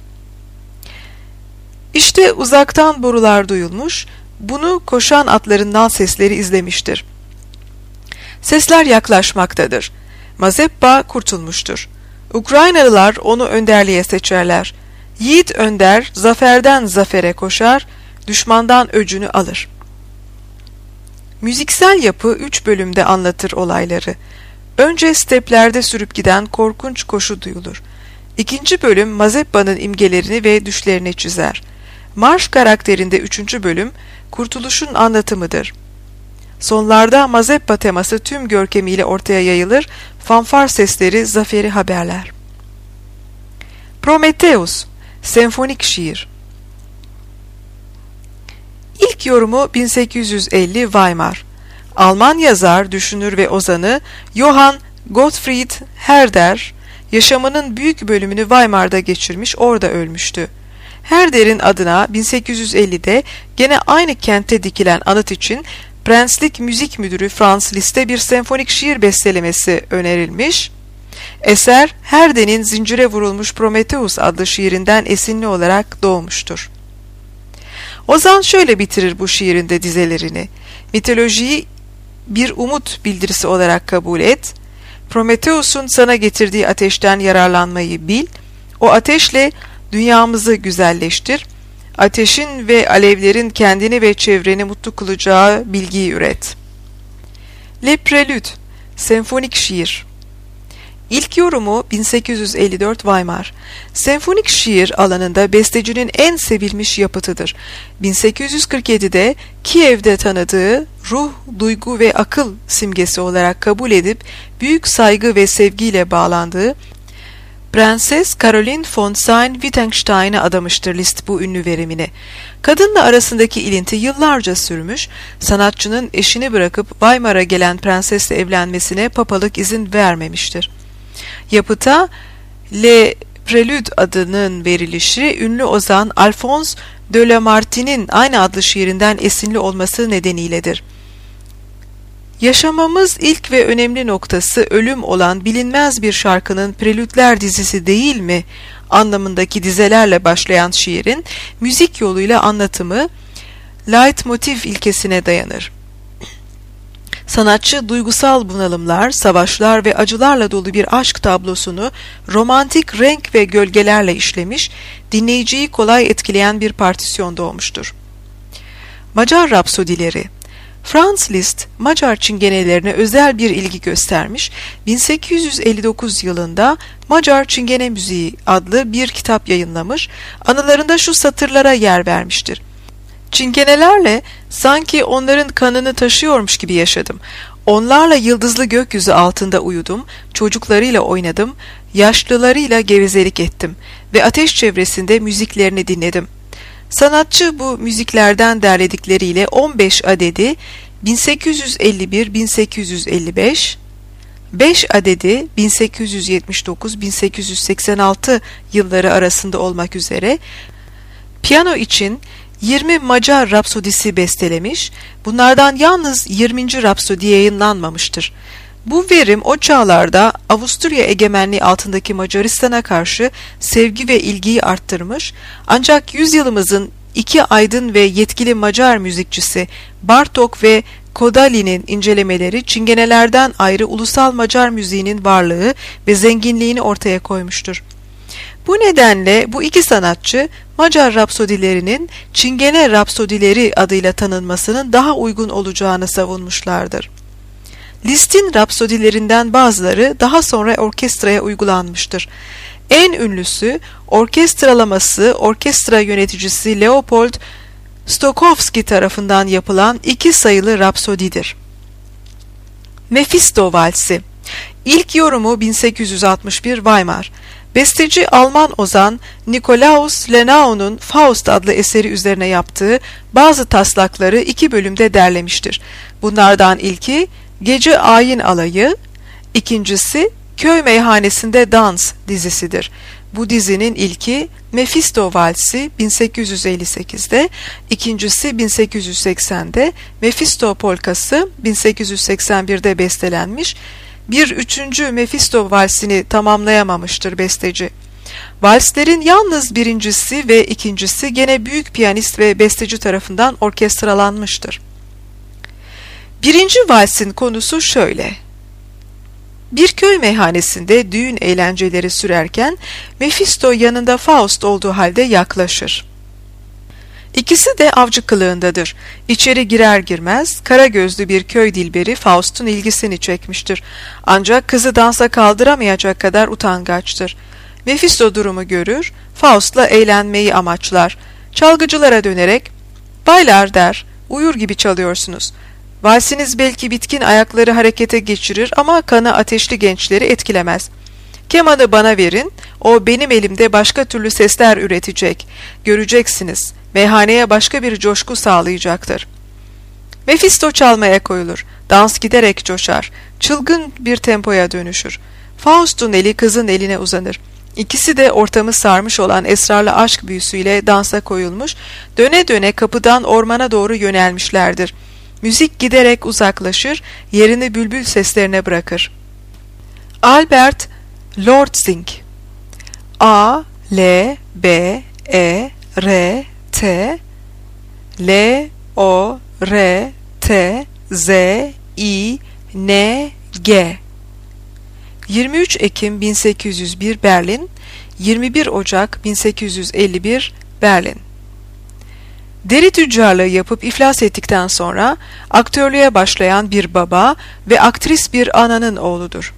İşte uzaktan borular duyulmuş, bunu koşan atların nal sesleri izlemiştir. Sesler yaklaşmaktadır. Mazeppa kurtulmuştur. Ukraynalılar onu önderliğe seçerler. Yiğit önder, zaferden zafere koşar, düşmandan öcünü alır. Müziksel yapı üç bölümde anlatır olayları. Önce steplerde sürüp giden korkunç koşu duyulur. İkinci bölüm Mazeppa'nın imgelerini ve düşlerini çizer. Marş karakterinde üçüncü bölüm kurtuluşun anlatımıdır. Sonlarda Mazeppa teması tüm görkemiyle ortaya yayılır, fanfar sesleri zaferi haberler. Prometheus, senfonik şiir. İlk yorumu bin sekiz yüz elli Weimar. Alman yazar, düşünür ve ozanı Johann Gottfried Herder, yaşamının büyük bölümünü Weimar'da geçirmiş, orada ölmüştü. Herder'in adına bin sekiz yüz ellide gene aynı kentte dikilen anıt için Prenslik Müzik Müdürü Franz Liszt'e bir senfonik şiir bestelemesi önerilmiş. Eser, Herder'in Zincire Vurulmuş Prometheus adlı şiirinden esinli olarak doğmuştur. Ozan şöyle bitirir bu şiirinde dizelerini: mitolojiyi bir umut bildirisi olarak kabul et, Prometheus'un sana getirdiği ateşten yararlanmayı bil, o ateşle dünyamızı güzelleştir, ateşin ve alevlerin kendini ve çevreni mutlu kılacağı bilgiyi üret. Le Prélude, senfonik şiir. İlk yorumu bin sekiz yüz elli dört Weimar. Senfonik şiir alanında bestecinin en sevilmiş yapıtıdır. bin sekiz yüz kırk yedide Kiev'de tanıdığı ruh, duygu ve akıl simgesi olarak kabul edip büyük saygı ve sevgiyle bağlandığı Prenses Caroline von Sayn-Wittgenstein'e adamıştır Liszt bu ünlü verimini. Kadınla arasındaki ilinti yıllarca sürmüş, sanatçının eşini bırakıp Weimar'a gelen prensesle evlenmesine papalık izin vermemiştir. Yapıta Le Prélude adının verilişi, ünlü ozan Alphonse de Lamartine'in aynı adlı şiirinden esinli olması nedeniyledir. Yaşamamız ilk ve önemli noktası ölüm olan bilinmez bir şarkının prelütler dizisi değil mi anlamındaki dizelerle başlayan şiirin müzik yoluyla anlatımı leitmotiv ilkesine dayanır. Sanatçı duygusal bunalımlar, savaşlar ve acılarla dolu bir aşk tablosunu romantik renk ve gölgelerle işlemiş, dinleyiciyi kolay etkileyen bir partisyon doğmuştur. Macar Rapsodileri. Franz Liszt, Macar çingenelerine özel bir ilgi göstermiş, bin sekiz yüz elli dokuz yılında Macar Çingene Müziği adlı bir kitap yayınlamış, anılarında şu satırlara yer vermiştir. Çingenelerle sanki onların kanını taşıyormuş gibi yaşadım. Onlarla yıldızlı gökyüzü altında uyudum, çocuklarıyla oynadım, yaşlılarıyla gevezelik ettim ve ateş çevresinde müziklerini dinledim. Sanatçı bu müziklerden derledikleriyle on beş adedi bin sekiz yüz elli bir bin sekiz yüz elli beş, beş adedi bin sekiz yüz yetmiş dokuz bin sekiz yüz seksen altı yılları arasında olmak üzere piyano için yirmi Macar Rapsodisi bestelemiş, bunlardan yalnız yirminci Rapsodi yayınlanmamıştır. Bu verim o çağlarda Avusturya egemenliği altındaki Macaristan'a karşı sevgi ve ilgiyi arttırmış, ancak yüzyılımızın iki aydın ve yetkili Macar müzikçisi Bartók ve Kodály'nin incelemeleri çingenelerden ayrı ulusal Macar müziğinin varlığı ve zenginliğini ortaya koymuştur. Bu nedenle bu iki sanatçı Macar Rapsodilerinin Çingene Rapsodileri adıyla tanınmasının daha uygun olacağını savunmuşlardır. Liszt'in rapsodilerinden bazıları daha sonra orkestraya uygulanmıştır. En ünlüsü orkestralaması orkestra yöneticisi Leopold Stokowski tarafından yapılan iki sayılı rapsodidir. Mephisto Valsi. İlk yorumu bin sekiz yüz altmış bir Weimar. Besteci Alman ozan Nikolaus Lenau'nun Faust adlı eseri üzerine yaptığı bazı taslakları iki bölümde derlemiştir. Bunlardan ilki Gece Ayin Alayı, ikincisi Köy Meyhanesinde Dans dizisidir. Bu dizinin ilki Mephisto Valsi bin sekiz yüz elli sekizde, ikincisi bin sekiz yüz seksende, Mephisto Polkası bin sekiz yüz seksen birde bestelenmiş, bir üçüncü Mephisto Valsini tamamlayamamıştır besteci. Valslerin yalnız birincisi ve ikincisi gene büyük piyanist ve besteci tarafından orkestralanmıştır. Birinci valsin konusu şöyle. Bir köy meyhanesinde düğün eğlenceleri sürerken Mephisto yanında Faust olduğu halde yaklaşır. İkisi de avcı kılığındadır. İçeri girer girmez kara gözlü bir köy dilberi Faust'un ilgisini çekmiştir. Ancak kızı dansa kaldıramayacak kadar utangaçtır. Mephisto durumu görür, Faust'la eğlenmeyi amaçlar. Çalgıcılara dönerek, "Baylar," der, "uyur gibi çalıyorsunuz. Valsiniz belki bitkin ayakları harekete geçirir ama kanı ateşli gençleri etkilemez. Kemanı bana verin, o benim elimde başka türlü sesler üretecek. Göreceksiniz, meyhaneye başka bir coşku sağlayacaktır." Mephisto çalmaya koyulur. Dans giderek coşar. Çılgın bir tempoya dönüşür. Faust'un eli kızın eline uzanır. İkisi de ortamı sarmış olan esrarlı aşk büyüsüyle dansa koyulmuş, döne döne kapıdan ormana doğru yönelmişlerdir. Müzik giderek uzaklaşır, yerini bülbül seslerine bırakır. Albert Lortzing. A, L, B, E, R, T, L, O, R, T, Z, I, N, G. yirmi üç Ekim bin sekiz yüz bir Berlin, yirmi bir Ocak bin sekiz yüz elli bir Berlin. Deri tüccarlığı yapıp iflas ettikten sonra aktörlüğe başlayan bir baba ve aktris bir ananın oğludur.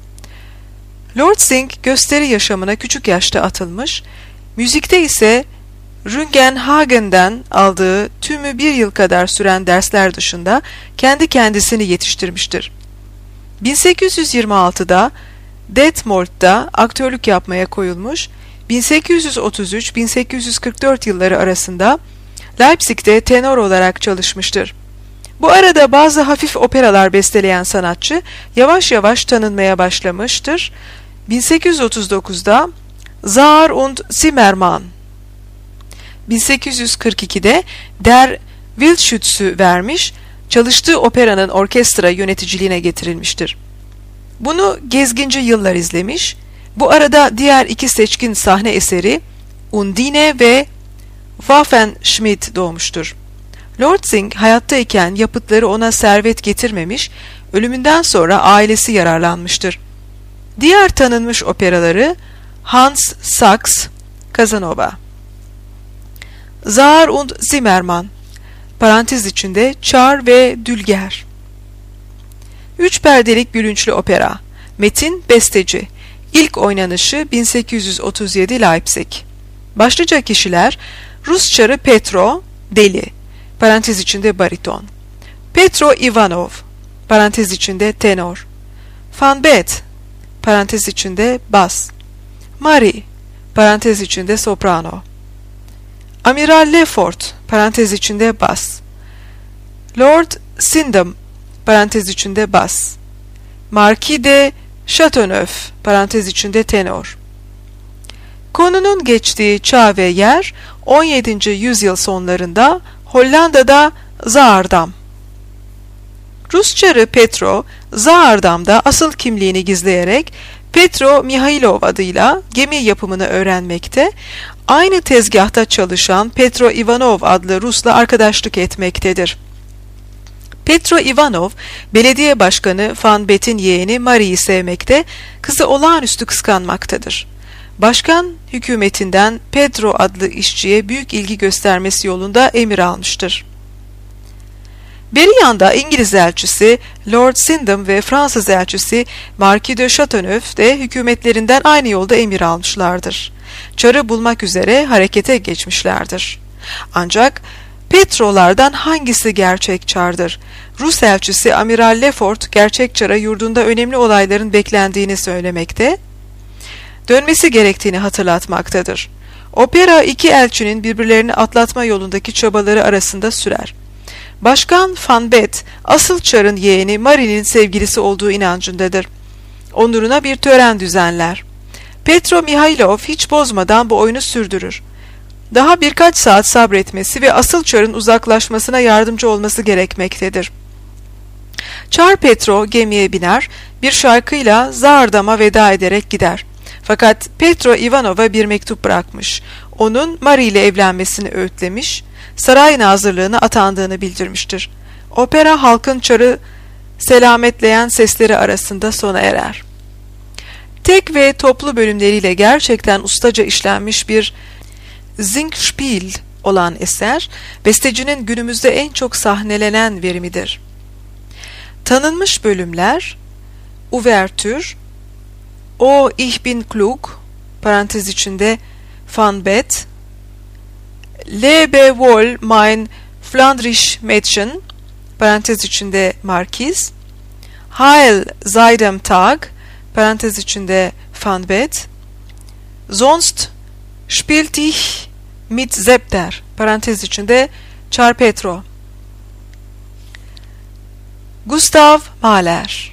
Lortzing gösteri yaşamına küçük yaşta atılmış, müzikte ise Rüngenhagen'den aldığı tümü bir yıl kadar süren dersler dışında kendi kendisini yetiştirmiştir. bin sekiz yüz yirmi altıda Detmold'da aktörlük yapmaya koyulmuş, bin sekiz yüz otuz üç bin sekiz yüz kırk dört yılları arasında Leipzig'te tenor olarak çalışmıştır. Bu arada bazı hafif operalar besteleyen sanatçı yavaş yavaş tanınmaya başlamıştır. bin sekiz yüz otuz dokuzda Zar und Zimmermann, bin sekiz yüz kırk ikide Der Wildschütz'ü vermiş, çalıştığı operanın orkestra yöneticiliğine getirilmiştir. Bunu gezginci yıllar izlemiş, bu arada diğer iki seçkin sahne eseri Undine ve Waffenschmidt doğmuştur. Lortzing hayattayken yapıtları ona servet getirmemiş, ölümünden sonra ailesi yararlanmıştır. Diğer tanınmış operaları Hans Sachs, Casanova. Zar und Zimmermann, parantez içinde Çar ve Dülger. Üç perdelik gülünçlü opera. Metin besteci. İlk oynanışı bin sekiz yüz otuz yedi Leipzig. Başlıca kişiler Rus çarı Petro, deli, parantez içinde bariton. Petro Ivanov, parantez içinde tenor. Van Bet, parantez içinde bas. Marie, parantez içinde soprano. Amiral Lefort, parantez içinde bas. Lord Syndham, parantez içinde bas. Marquis de Chateauneuf, parantez içinde tenor. Konunun geçtiği çağ ve yer on yedinci yüzyıl sonlarında Hollanda'da Zaardam. Rus çarı Petro, Zaardam'da asıl kimliğini gizleyerek Petro Mihailov adıyla gemi yapımını öğrenmekte, aynı tezgahta çalışan Petro Ivanov adlı Rus'la arkadaşlık etmektedir. Petro Ivanov, belediye başkanı Van Bet'in yeğeni Marie'yi sevmekte, kızı olağanüstü kıskanmaktadır. Başkan hükümetinden Pedro adlı işçiye büyük ilgi göstermesi yolunda emir almıştır. Beri yanda İngiliz elçisi Lord Syndham ve Fransız elçisi Marquis de Chateauneuf de hükümetlerinden aynı yolda emir almışlardır. Çarı bulmak üzere harekete geçmişlerdir. Ancak Petrolardan hangisi gerçek çardır? Rus elçisi Amiral Lefort gerçek çara yurdunda önemli olayların beklendiğini söylemekte, dönmesi gerektiğini hatırlatmaktadır. Opera iki elçinin birbirlerini atlatma yolundaki çabaları arasında sürer. Başkan Van Bet, asıl çarın yeğeni Marie'nin sevgilisi olduğu inancındadır. Onuruna bir tören düzenler. Petro Mihailov hiç bozmadan bu oyunu sürdürür. Daha birkaç saat sabretmesi ve asıl çarın uzaklaşmasına yardımcı olması gerekmektedir. Çar Petro gemiye biner, bir şarkıyla Zardam'a veda ederek gider. Fakat Petro Ivanov'a bir mektup bırakmış. Onun Marie ile evlenmesini öğütlemiş, saray nazırlığına atandığını bildirmiştir. Opera halkın çarı selametleyen sesleri arasında sona erer. Tek ve toplu bölümleriyle gerçekten ustaca işlenmiş bir Singspiel olan eser, bestecinin günümüzde en çok sahnelenen verimidir. Tanınmış bölümler: Ouvertür, O Ich bin klug, parantez içinde Van Bet, Lebe wohl mein Flandrisch Mädchen, parantez içinde Marquis, Heil sei dem Tag, parantez içinde Van Bet, Sonst spielt ich mit Zepter, parantez içinde Çar Petro. Gustav Mahler,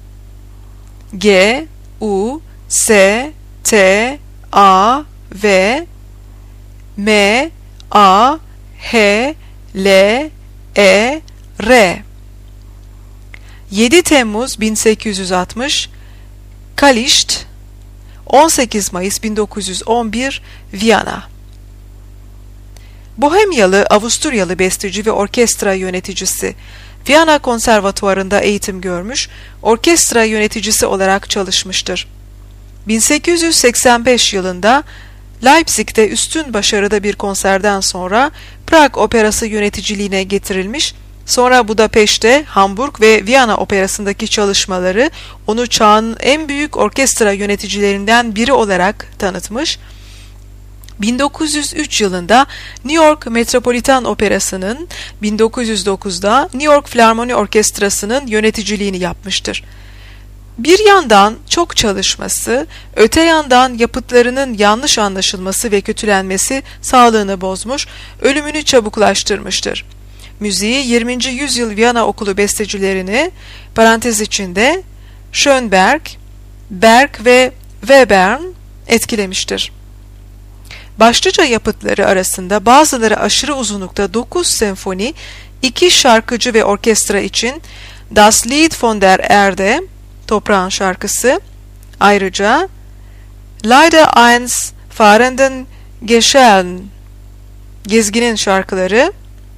G U S T A V M A H L E R, yedi Temmuz bin sekiz yüz altmış, Kalisht, on sekiz Mayıs bin dokuz yüz on bir, Viyana. Bohemyalı, Avusturyalı besteci ve orkestra yöneticisi. Viyana Konservatuvarı'nda eğitim görmüş, orkestra yöneticisi olarak çalışmıştır. bin sekiz yüz seksen beş yılında Leipzig'te üstün başarıda bir konserden sonra Prag Operası yöneticiliğine getirilmiş, sonra Budapeşte, Hamburg ve Viyana Operası'ndaki çalışmaları onu çağın en büyük orkestra yöneticilerinden biri olarak tanıtmış. bin dokuz yüz üç yılında New York Metropolitan Operası'nın, bin dokuz yüz dokuzda New York Filarmoni Orkestrası'nın yöneticiliğini yapmıştır. Bir yandan çok çalışması, öte yandan yapıtlarının yanlış anlaşılması ve kötülenmesi sağlığını bozmuş, ölümünü çabuklaştırmıştır. Müziği yirminci yüzyıl Viyana okulu bestecilerini, parantez içinde Schönberg, Berg ve Webern etkilemiştir. Başlıca yapıtları arasında bazıları aşırı uzunlukta dokuz senfoni, iki şarkıcı ve orkestra için Das Lied von der Erde, Toprağın Şarkısı, ayrıca Leider eins fahrenden Gesellen, Gezginin Şarkıları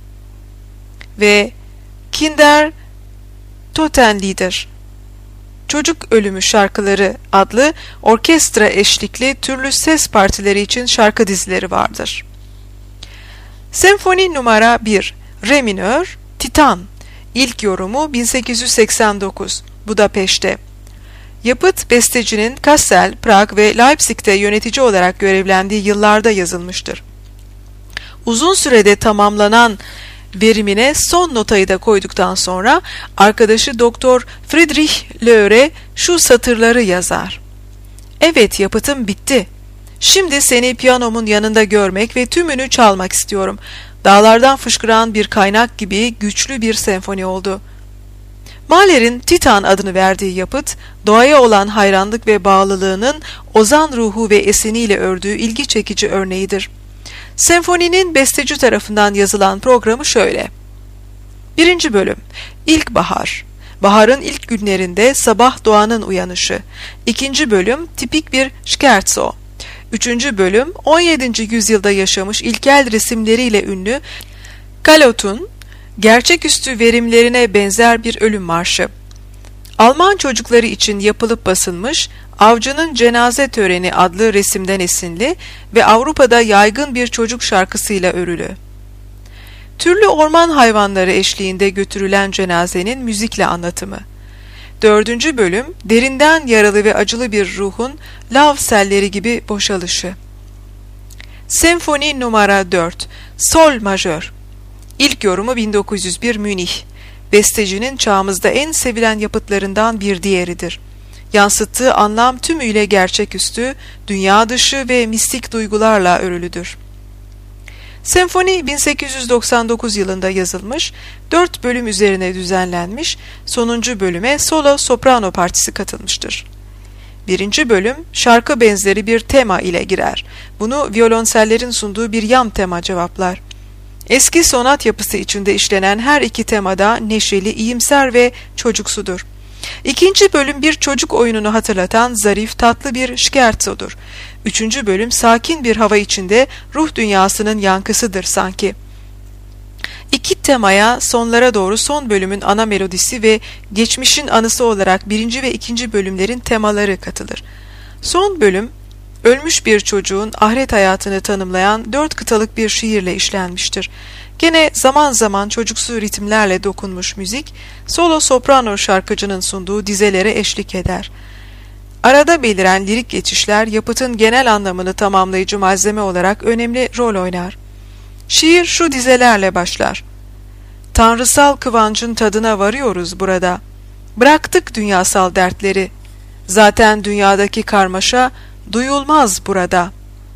ve Kinder Totenlieder, Çocuk Ölümü Şarkıları adlı orkestra eşlikli türlü ses partileri için şarkı dizileri vardır. Senfoni numara bir, Re minör, Titan, ilk yorumu bin sekiz yüz seksen dokuz, Budapeşte. Yapıt bestecinin Kassel, Prag ve Leipzig'te yönetici olarak görevlendiği yıllarda yazılmıştır. Uzun sürede tamamlanan verimine son notayı da koyduktan sonra arkadaşı Doktor Friedrich Löhre şu satırları yazar: "Evet, yapıtım bitti. Şimdi seni piyanomun yanında görmek ve tümünü çalmak istiyorum. Dağlardan fışkıran bir kaynak gibi güçlü bir senfoni oldu." Mahler'in Titan adını verdiği yapıt, doğaya olan hayranlık ve bağlılığının ozan ruhu ve eseniyle ördüğü ilgi çekici örneğidir. Senfoninin besteci tarafından yazılan programı şöyle: birinci bölüm, İlkbahar. Baharın ilk günlerinde sabah doğanın uyanışı. İkinci bölüm, tipik bir scherzo. Üçüncü bölüm, on yedinci yüzyılda yaşamış ilkel resimleriyle ünlü Kalot'un gerçeküstü verimlerine benzer bir ölüm marşı. Alman çocukları için yapılıp basılmış Avcının Cenaze Töreni adlı resimden esinli ve Avrupa'da yaygın bir çocuk şarkısıyla örülü. Türlü orman hayvanları eşliğinde götürülen cenazenin müzikle anlatımı. Dördüncü bölüm, derinden yaralı ve acılı bir ruhun lav selleri gibi boşalışı. Senfoni numara dört, Sol majör. İlk yorumu bin dokuz yüz bir Münih. Bestecinin çağımızda en sevilen yapıtlarından bir diğeridir. Yansıttığı anlam tümüyle gerçeküstü, dünya dışı ve mistik duygularla örülüdür. Senfoni bin sekiz yüz doksan dokuz yılında yazılmış, dört bölüm üzerine düzenlenmiş, sonuncu bölüme solo soprano partisi katılmıştır. Birinci bölüm, şarkı benzeri bir tema ile girer. Bunu violonsellerin sunduğu bir yan tema cevaplar. Eski sonat yapısı içinde işlenen her iki temada neşeli, iyimser ve çocuksudur. İkinci bölüm bir çocuk oyununu hatırlatan zarif, tatlı bir scherzodur. Üçüncü bölüm sakin bir hava içinde ruh dünyasının yankısıdır sanki. İki temaya sonlara doğru son bölümün ana melodisi ve geçmişin anısı olarak birinci ve ikinci bölümlerin temaları katılır. Son bölüm, ölmüş bir çocuğun ahiret hayatını tanımlayan dört kıtalık bir şiirle işlenmiştir. Gene zaman zaman çocuksu ritimlerle dokunmuş müzik, solo soprano şarkıcının sunduğu dizelere eşlik eder. Arada beliren lirik geçişler yapıtın genel anlamını tamamlayıcı malzeme olarak önemli rol oynar. Şiir şu dizelerle başlar. Tanrısal kıvancın tadına varıyoruz burada. Bıraktık dünyasal dertleri. Zaten dünyadaki karmaşa duyulmaz burada.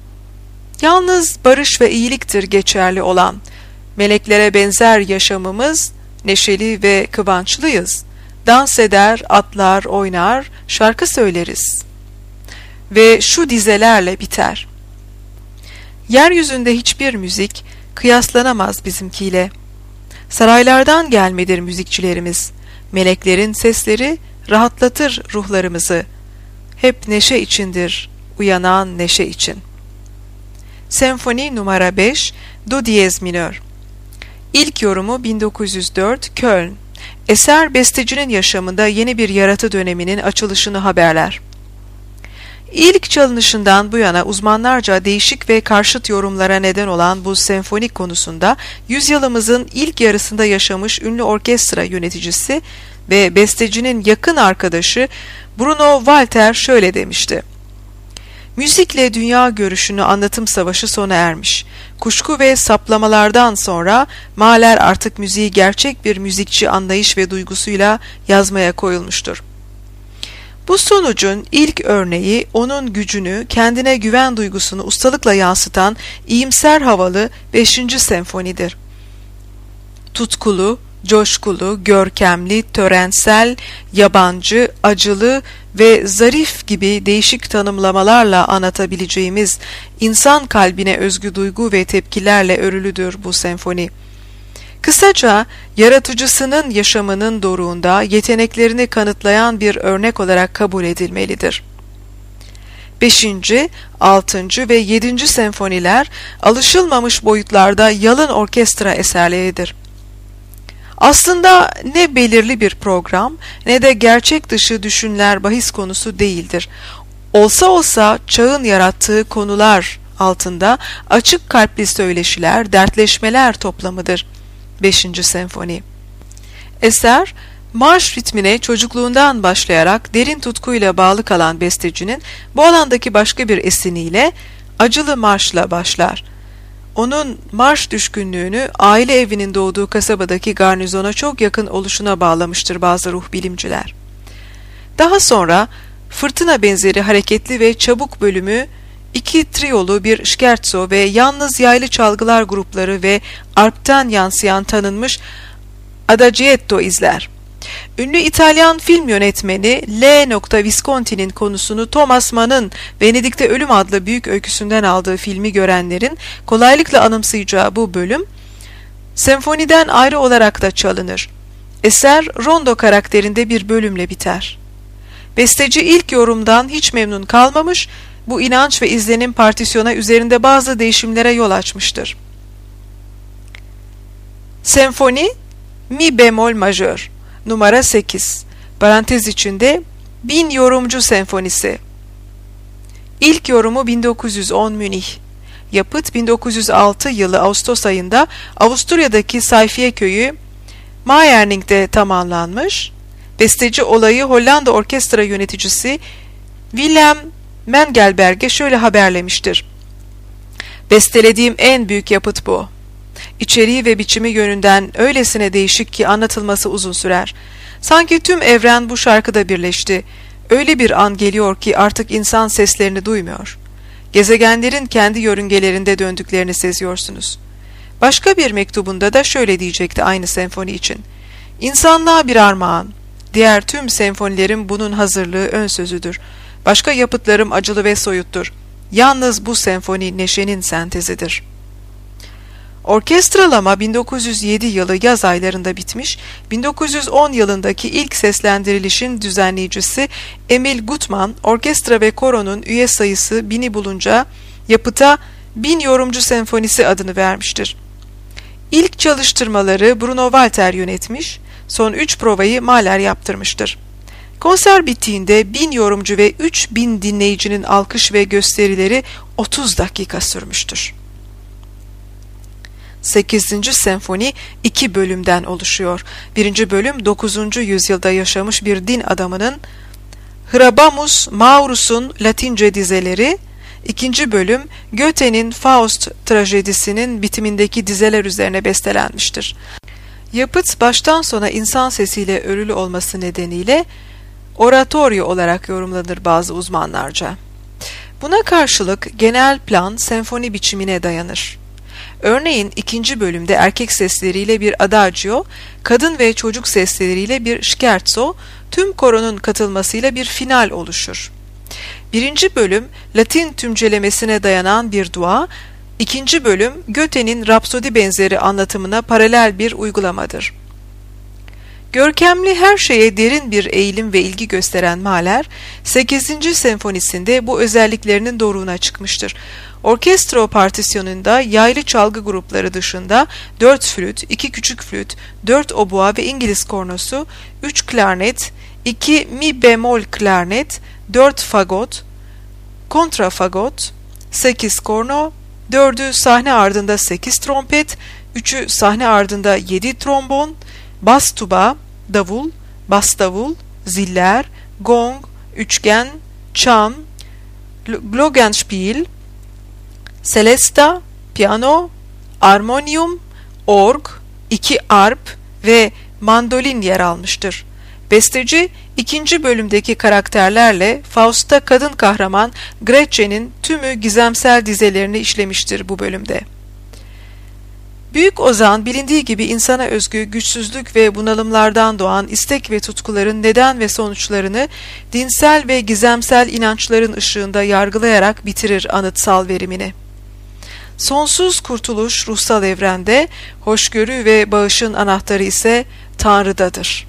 Yalnız barış ve iyiliktir geçerli olan. Meleklere benzer yaşamımız, neşeli ve kıvançlıyız. Dans eder, atlar, oynar, şarkı söyleriz. Ve şu dizelerle biter. Yeryüzünde hiçbir müzik kıyaslanamaz bizimkiyle. Saraylardan gelmedir müzikçilerimiz. Meleklerin sesleri rahatlatır ruhlarımızı. Hep neşe içindir, uyanan neşe için. Senfoni numara beş, Do diyez minör. İlk yorumu bin dokuz yüz dört, Köln. Eser bestecinin yaşamında yeni bir yaratı döneminin açılışını haberler. İlk çalınışından bu yana uzmanlarca değişik ve karşıt yorumlara neden olan bu senfonik konusunda yüzyılımızın ilk yarısında yaşamış ünlü orkestra yöneticisi ve bestecinin yakın arkadaşı Bruno Walter şöyle demişti. Müzikle dünya görüşünü anlatım savaşı sona ermiş. Kuşku ve saplamalardan sonra Mahler artık müziği gerçek bir müzikçi anlayış ve duygusuyla yazmaya koyulmuştur. Bu sonucun ilk örneği onun gücünü, kendine güven duygusunu ustalıkla yansıtan iyimser havalı beşinci senfonidir. Tutkulu, coşkulu, görkemli, törensel, yabancı, acılı ve zarif gibi değişik tanımlamalarla anlatabileceğimiz insan kalbine özgü duygu ve tepkilerle örülüdür bu senfoni. Kısaca, yaratıcısının yaşamının doruğunda yeteneklerini kanıtlayan bir örnek olarak kabul edilmelidir. Beşinci, altıncı ve yedinci senfoniler alışılmamış boyutlarda yalın orkestra eserleridir. Aslında ne belirli bir program ne de gerçek dışı düşünler bahis konusu değildir. Olsa olsa çağın yarattığı konular altında açık kalpli söyleşiler, dertleşmeler toplamıdır. Beşinci senfoni. Eser, marş ritmine çocukluğundan başlayarak derin tutkuyla bağlı kalan bestecinin bu alandaki başka bir esiniyle acılı marşla başlar. Onun marş düşkünlüğünü aile evinin doğduğu kasabadaki garnizona çok yakın oluşuna bağlamıştır bazı ruh bilimciler. Daha sonra fırtına benzeri hareketli ve çabuk bölümü iki triyolu bir scherzo ve yalnız yaylı çalgılar grupları ve arpten yansıyan tanınmış adagietto izler. Ünlü İtalyan film yönetmeni L. Visconti'nin konusunu Thomas Mann'ın Venedik'te Ölüm adlı büyük öyküsünden aldığı filmi görenlerin kolaylıkla anımsayacağı bu bölüm, senfoniden ayrı olarak da çalınır. Eser, rondo karakterinde bir bölümle biter. Besteci ilk yorumdan hiç memnun kalmamış, bu inanç ve izlenim partisyona üzerinde bazı değişimlere yol açmıştır. Senfoni, mi bemol majör, numara sekiz, parantez içinde bin yorumcu senfonisi. İlk yorumu bin dokuz yüz on Münih. Yapıt bin dokuz yüz altı yılı Ağustos ayında Avusturya'daki Sayfiye Köyü Mayerning'de tamamlanmış. Besteci olayı Hollanda orkestra yöneticisi Willem Mengelberg'e şöyle haberlemiştir: "Bestelediğim en büyük yapıt bu. İçeriği ve biçimi yönünden öylesine değişik ki anlatılması uzun sürer. Sanki tüm evren bu şarkıda birleşti. Öyle bir an geliyor ki artık insan seslerini duymuyor. Gezegenlerin kendi yörüngelerinde döndüklerini seziyorsunuz." Başka bir mektubunda da şöyle diyecekti aynı senfoni için: "İnsanlığa bir armağan. Diğer tüm senfonilerim bunun hazırlığı ön sözüdür. Başka yapıtlarım acılı ve soyuttur. Yalnız bu senfoni neşenin sentezidir." Orkestralama bin dokuz yüz yedi yılı yaz aylarında bitmiş, bin dokuz yüz on yılındaki ilk seslendirilişin düzenleyicisi Emil Gutmann, orkestra ve koronun üye sayısı bini bulunca yapıta Bin Yorumcu Senfonisi adını vermiştir. İlk çalıştırmaları Bruno Walter yönetmiş, son üç provayı Mahler yaptırmıştır. Konser bittiğinde bin yorumcu ve üç bin dinleyicinin alkış ve gösterileri otuz dakika sürmüştür. sekizinci senfoni iki bölümden oluşuyor. Birinci bölüm dokuzuncu yüzyılda yaşamış bir din adamının Hrabamus Maurus'un Latince dizeleri, ikinci bölüm Goethe'nin Faust trajedisinin bitimindeki dizeler üzerine bestelenmiştir. Yapıt baştan sona insan sesiyle örülü olması nedeniyle oratorio olarak yorumlanır bazı uzmanlarca. Buna karşılık genel plan senfoni biçimine dayanır. Örneğin ikinci bölümde erkek sesleriyle bir adagio, kadın ve çocuk sesleriyle bir scherzo, tüm koronun katılmasıyla bir final oluşur. Birinci bölüm Latin tümcelemesine dayanan bir dua, ikinci bölüm Goethe'nin Rapsodi benzeri anlatımına paralel bir uygulamadır. Görkemli her şeye derin bir eğilim ve ilgi gösteren Mahler, sekizinci senfonisinde bu özelliklerinin doruğuna çıkmıştır. Orkestro partisyonunda yaylı çalgı grupları dışında dört flüt, iki küçük flüt, dört obua ve İngiliz kornosu, üç klarnet, iki mi bemol klarnet, dört fagot, kontrafagot, sekiz korno, dördü sahne ardında sekiz trompet, üçü sahne ardında yedi trombon, bas tuba, davul, bas davul, ziller, gong, üçgen, çam, glockenspiel, celesta, piyano, armonium, org, iki arp ve mandolin yer almıştır. Besteci, ikinci bölümdeki karakterlerle Faust'ta kadın kahraman Gretchen'in tümü gizemsel dizelerini işlemiştir bu bölümde. Büyük ozan bilindiği gibi insana özgü güçsüzlük ve bunalımlardan doğan istek ve tutkuların neden ve sonuçlarını dinsel ve gizemsel inançların ışığında yargılayarak bitirir anıtsal verimini. Sonsuz kurtuluş ruhsal evrende, hoşgörü ve bağışın anahtarı ise Tanrı'dadır.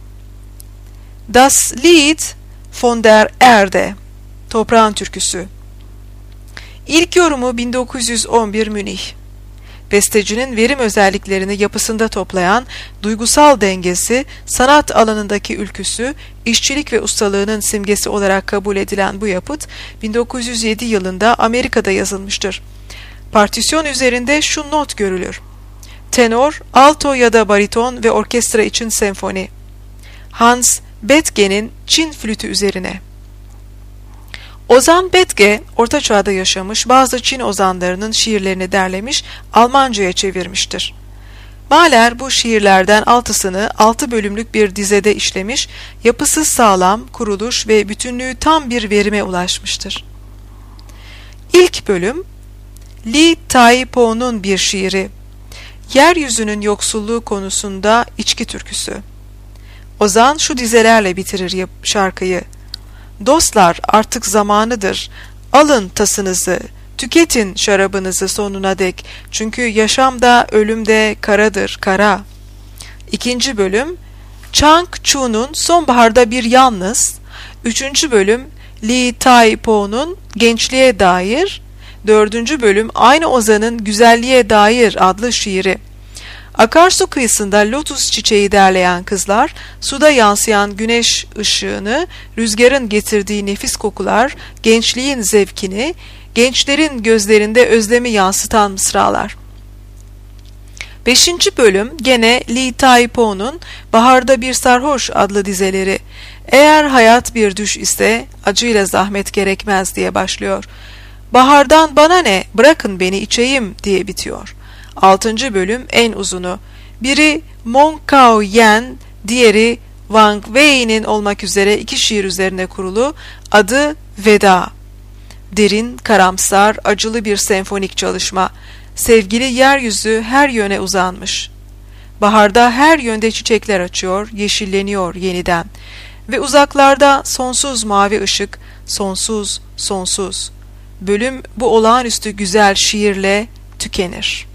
Das Lied von der Erde, Toprağın Türküsü. İlk yorumu bin dokuz yüz on bir Münih. Bestecinin verim özelliklerini yapısında toplayan duygusal dengesi, sanat alanındaki ülküsü, işçilik ve ustalığının simgesi olarak kabul edilen bu yapıt bin dokuz yüz yedi yılında Amerika'da yazılmıştır. Partisyon üzerinde şu not görülür: tenor, alto ya da bariton ve orkestra için senfoni. Hans Bethge'nin Çin flütü üzerine. Ozan Bethge, Orta Çağ'da yaşamış bazı Çin ozanlarının şiirlerini derlemiş, Almanca'ya çevirmiştir. Mahler bu şiirlerden altısını altı bölümlük bir dizede işlemiş, yapısı sağlam, kuruluş ve bütünlüğü tam bir verime ulaşmıştır. İlk bölüm, Li Tai Po'nun bir şiiri, yeryüzünün yoksulluğu konusunda içki türküsü. Ozan şu dizelerle bitirir şarkıyı: "Dostlar, artık zamanıdır, alın tasınızı, tüketin şarabınızı sonuna dek, çünkü yaşam da ölüm de karadır, kara." İkinci bölüm, Chang Chu'nun Sonbaharda Bir Yalnız. Üçüncü bölüm, Li Tai Po'nun Gençliğe Dair. Dördüncü bölüm, aynı ozanın Güzelliğe Dair adlı şiiri. Akarsu kıyısında lotus çiçeği derleyen kızlar, suda yansıyan güneş ışığını, rüzgarın getirdiği nefis kokular, gençliğin zevkini, gençlerin gözlerinde özlemi yansıtan mısralar. Beşinci bölüm gene Lee Tai-po'nun Baharda Bir Sarhoş adlı dizeleri. Eğer hayat bir düş ise acıyla zahmet gerekmez diye başlıyor. Bahardan bana ne, bırakın beni içeyim diye bitiyor. Altıncı bölüm en uzunu. Biri Mong Kao Yen, diğeri Wang Wei'nin olmak üzere iki şiir üzerine kurulu, adı Veda. Derin, karamsar, acılı bir senfonik çalışma. Sevgili yeryüzü her yöne uzanmış. Baharda her yönde çiçekler açıyor, yeşilleniyor yeniden. Ve uzaklarda sonsuz mavi ışık, sonsuz, sonsuz. Bölüm bu olağanüstü güzel şiirle tükenir.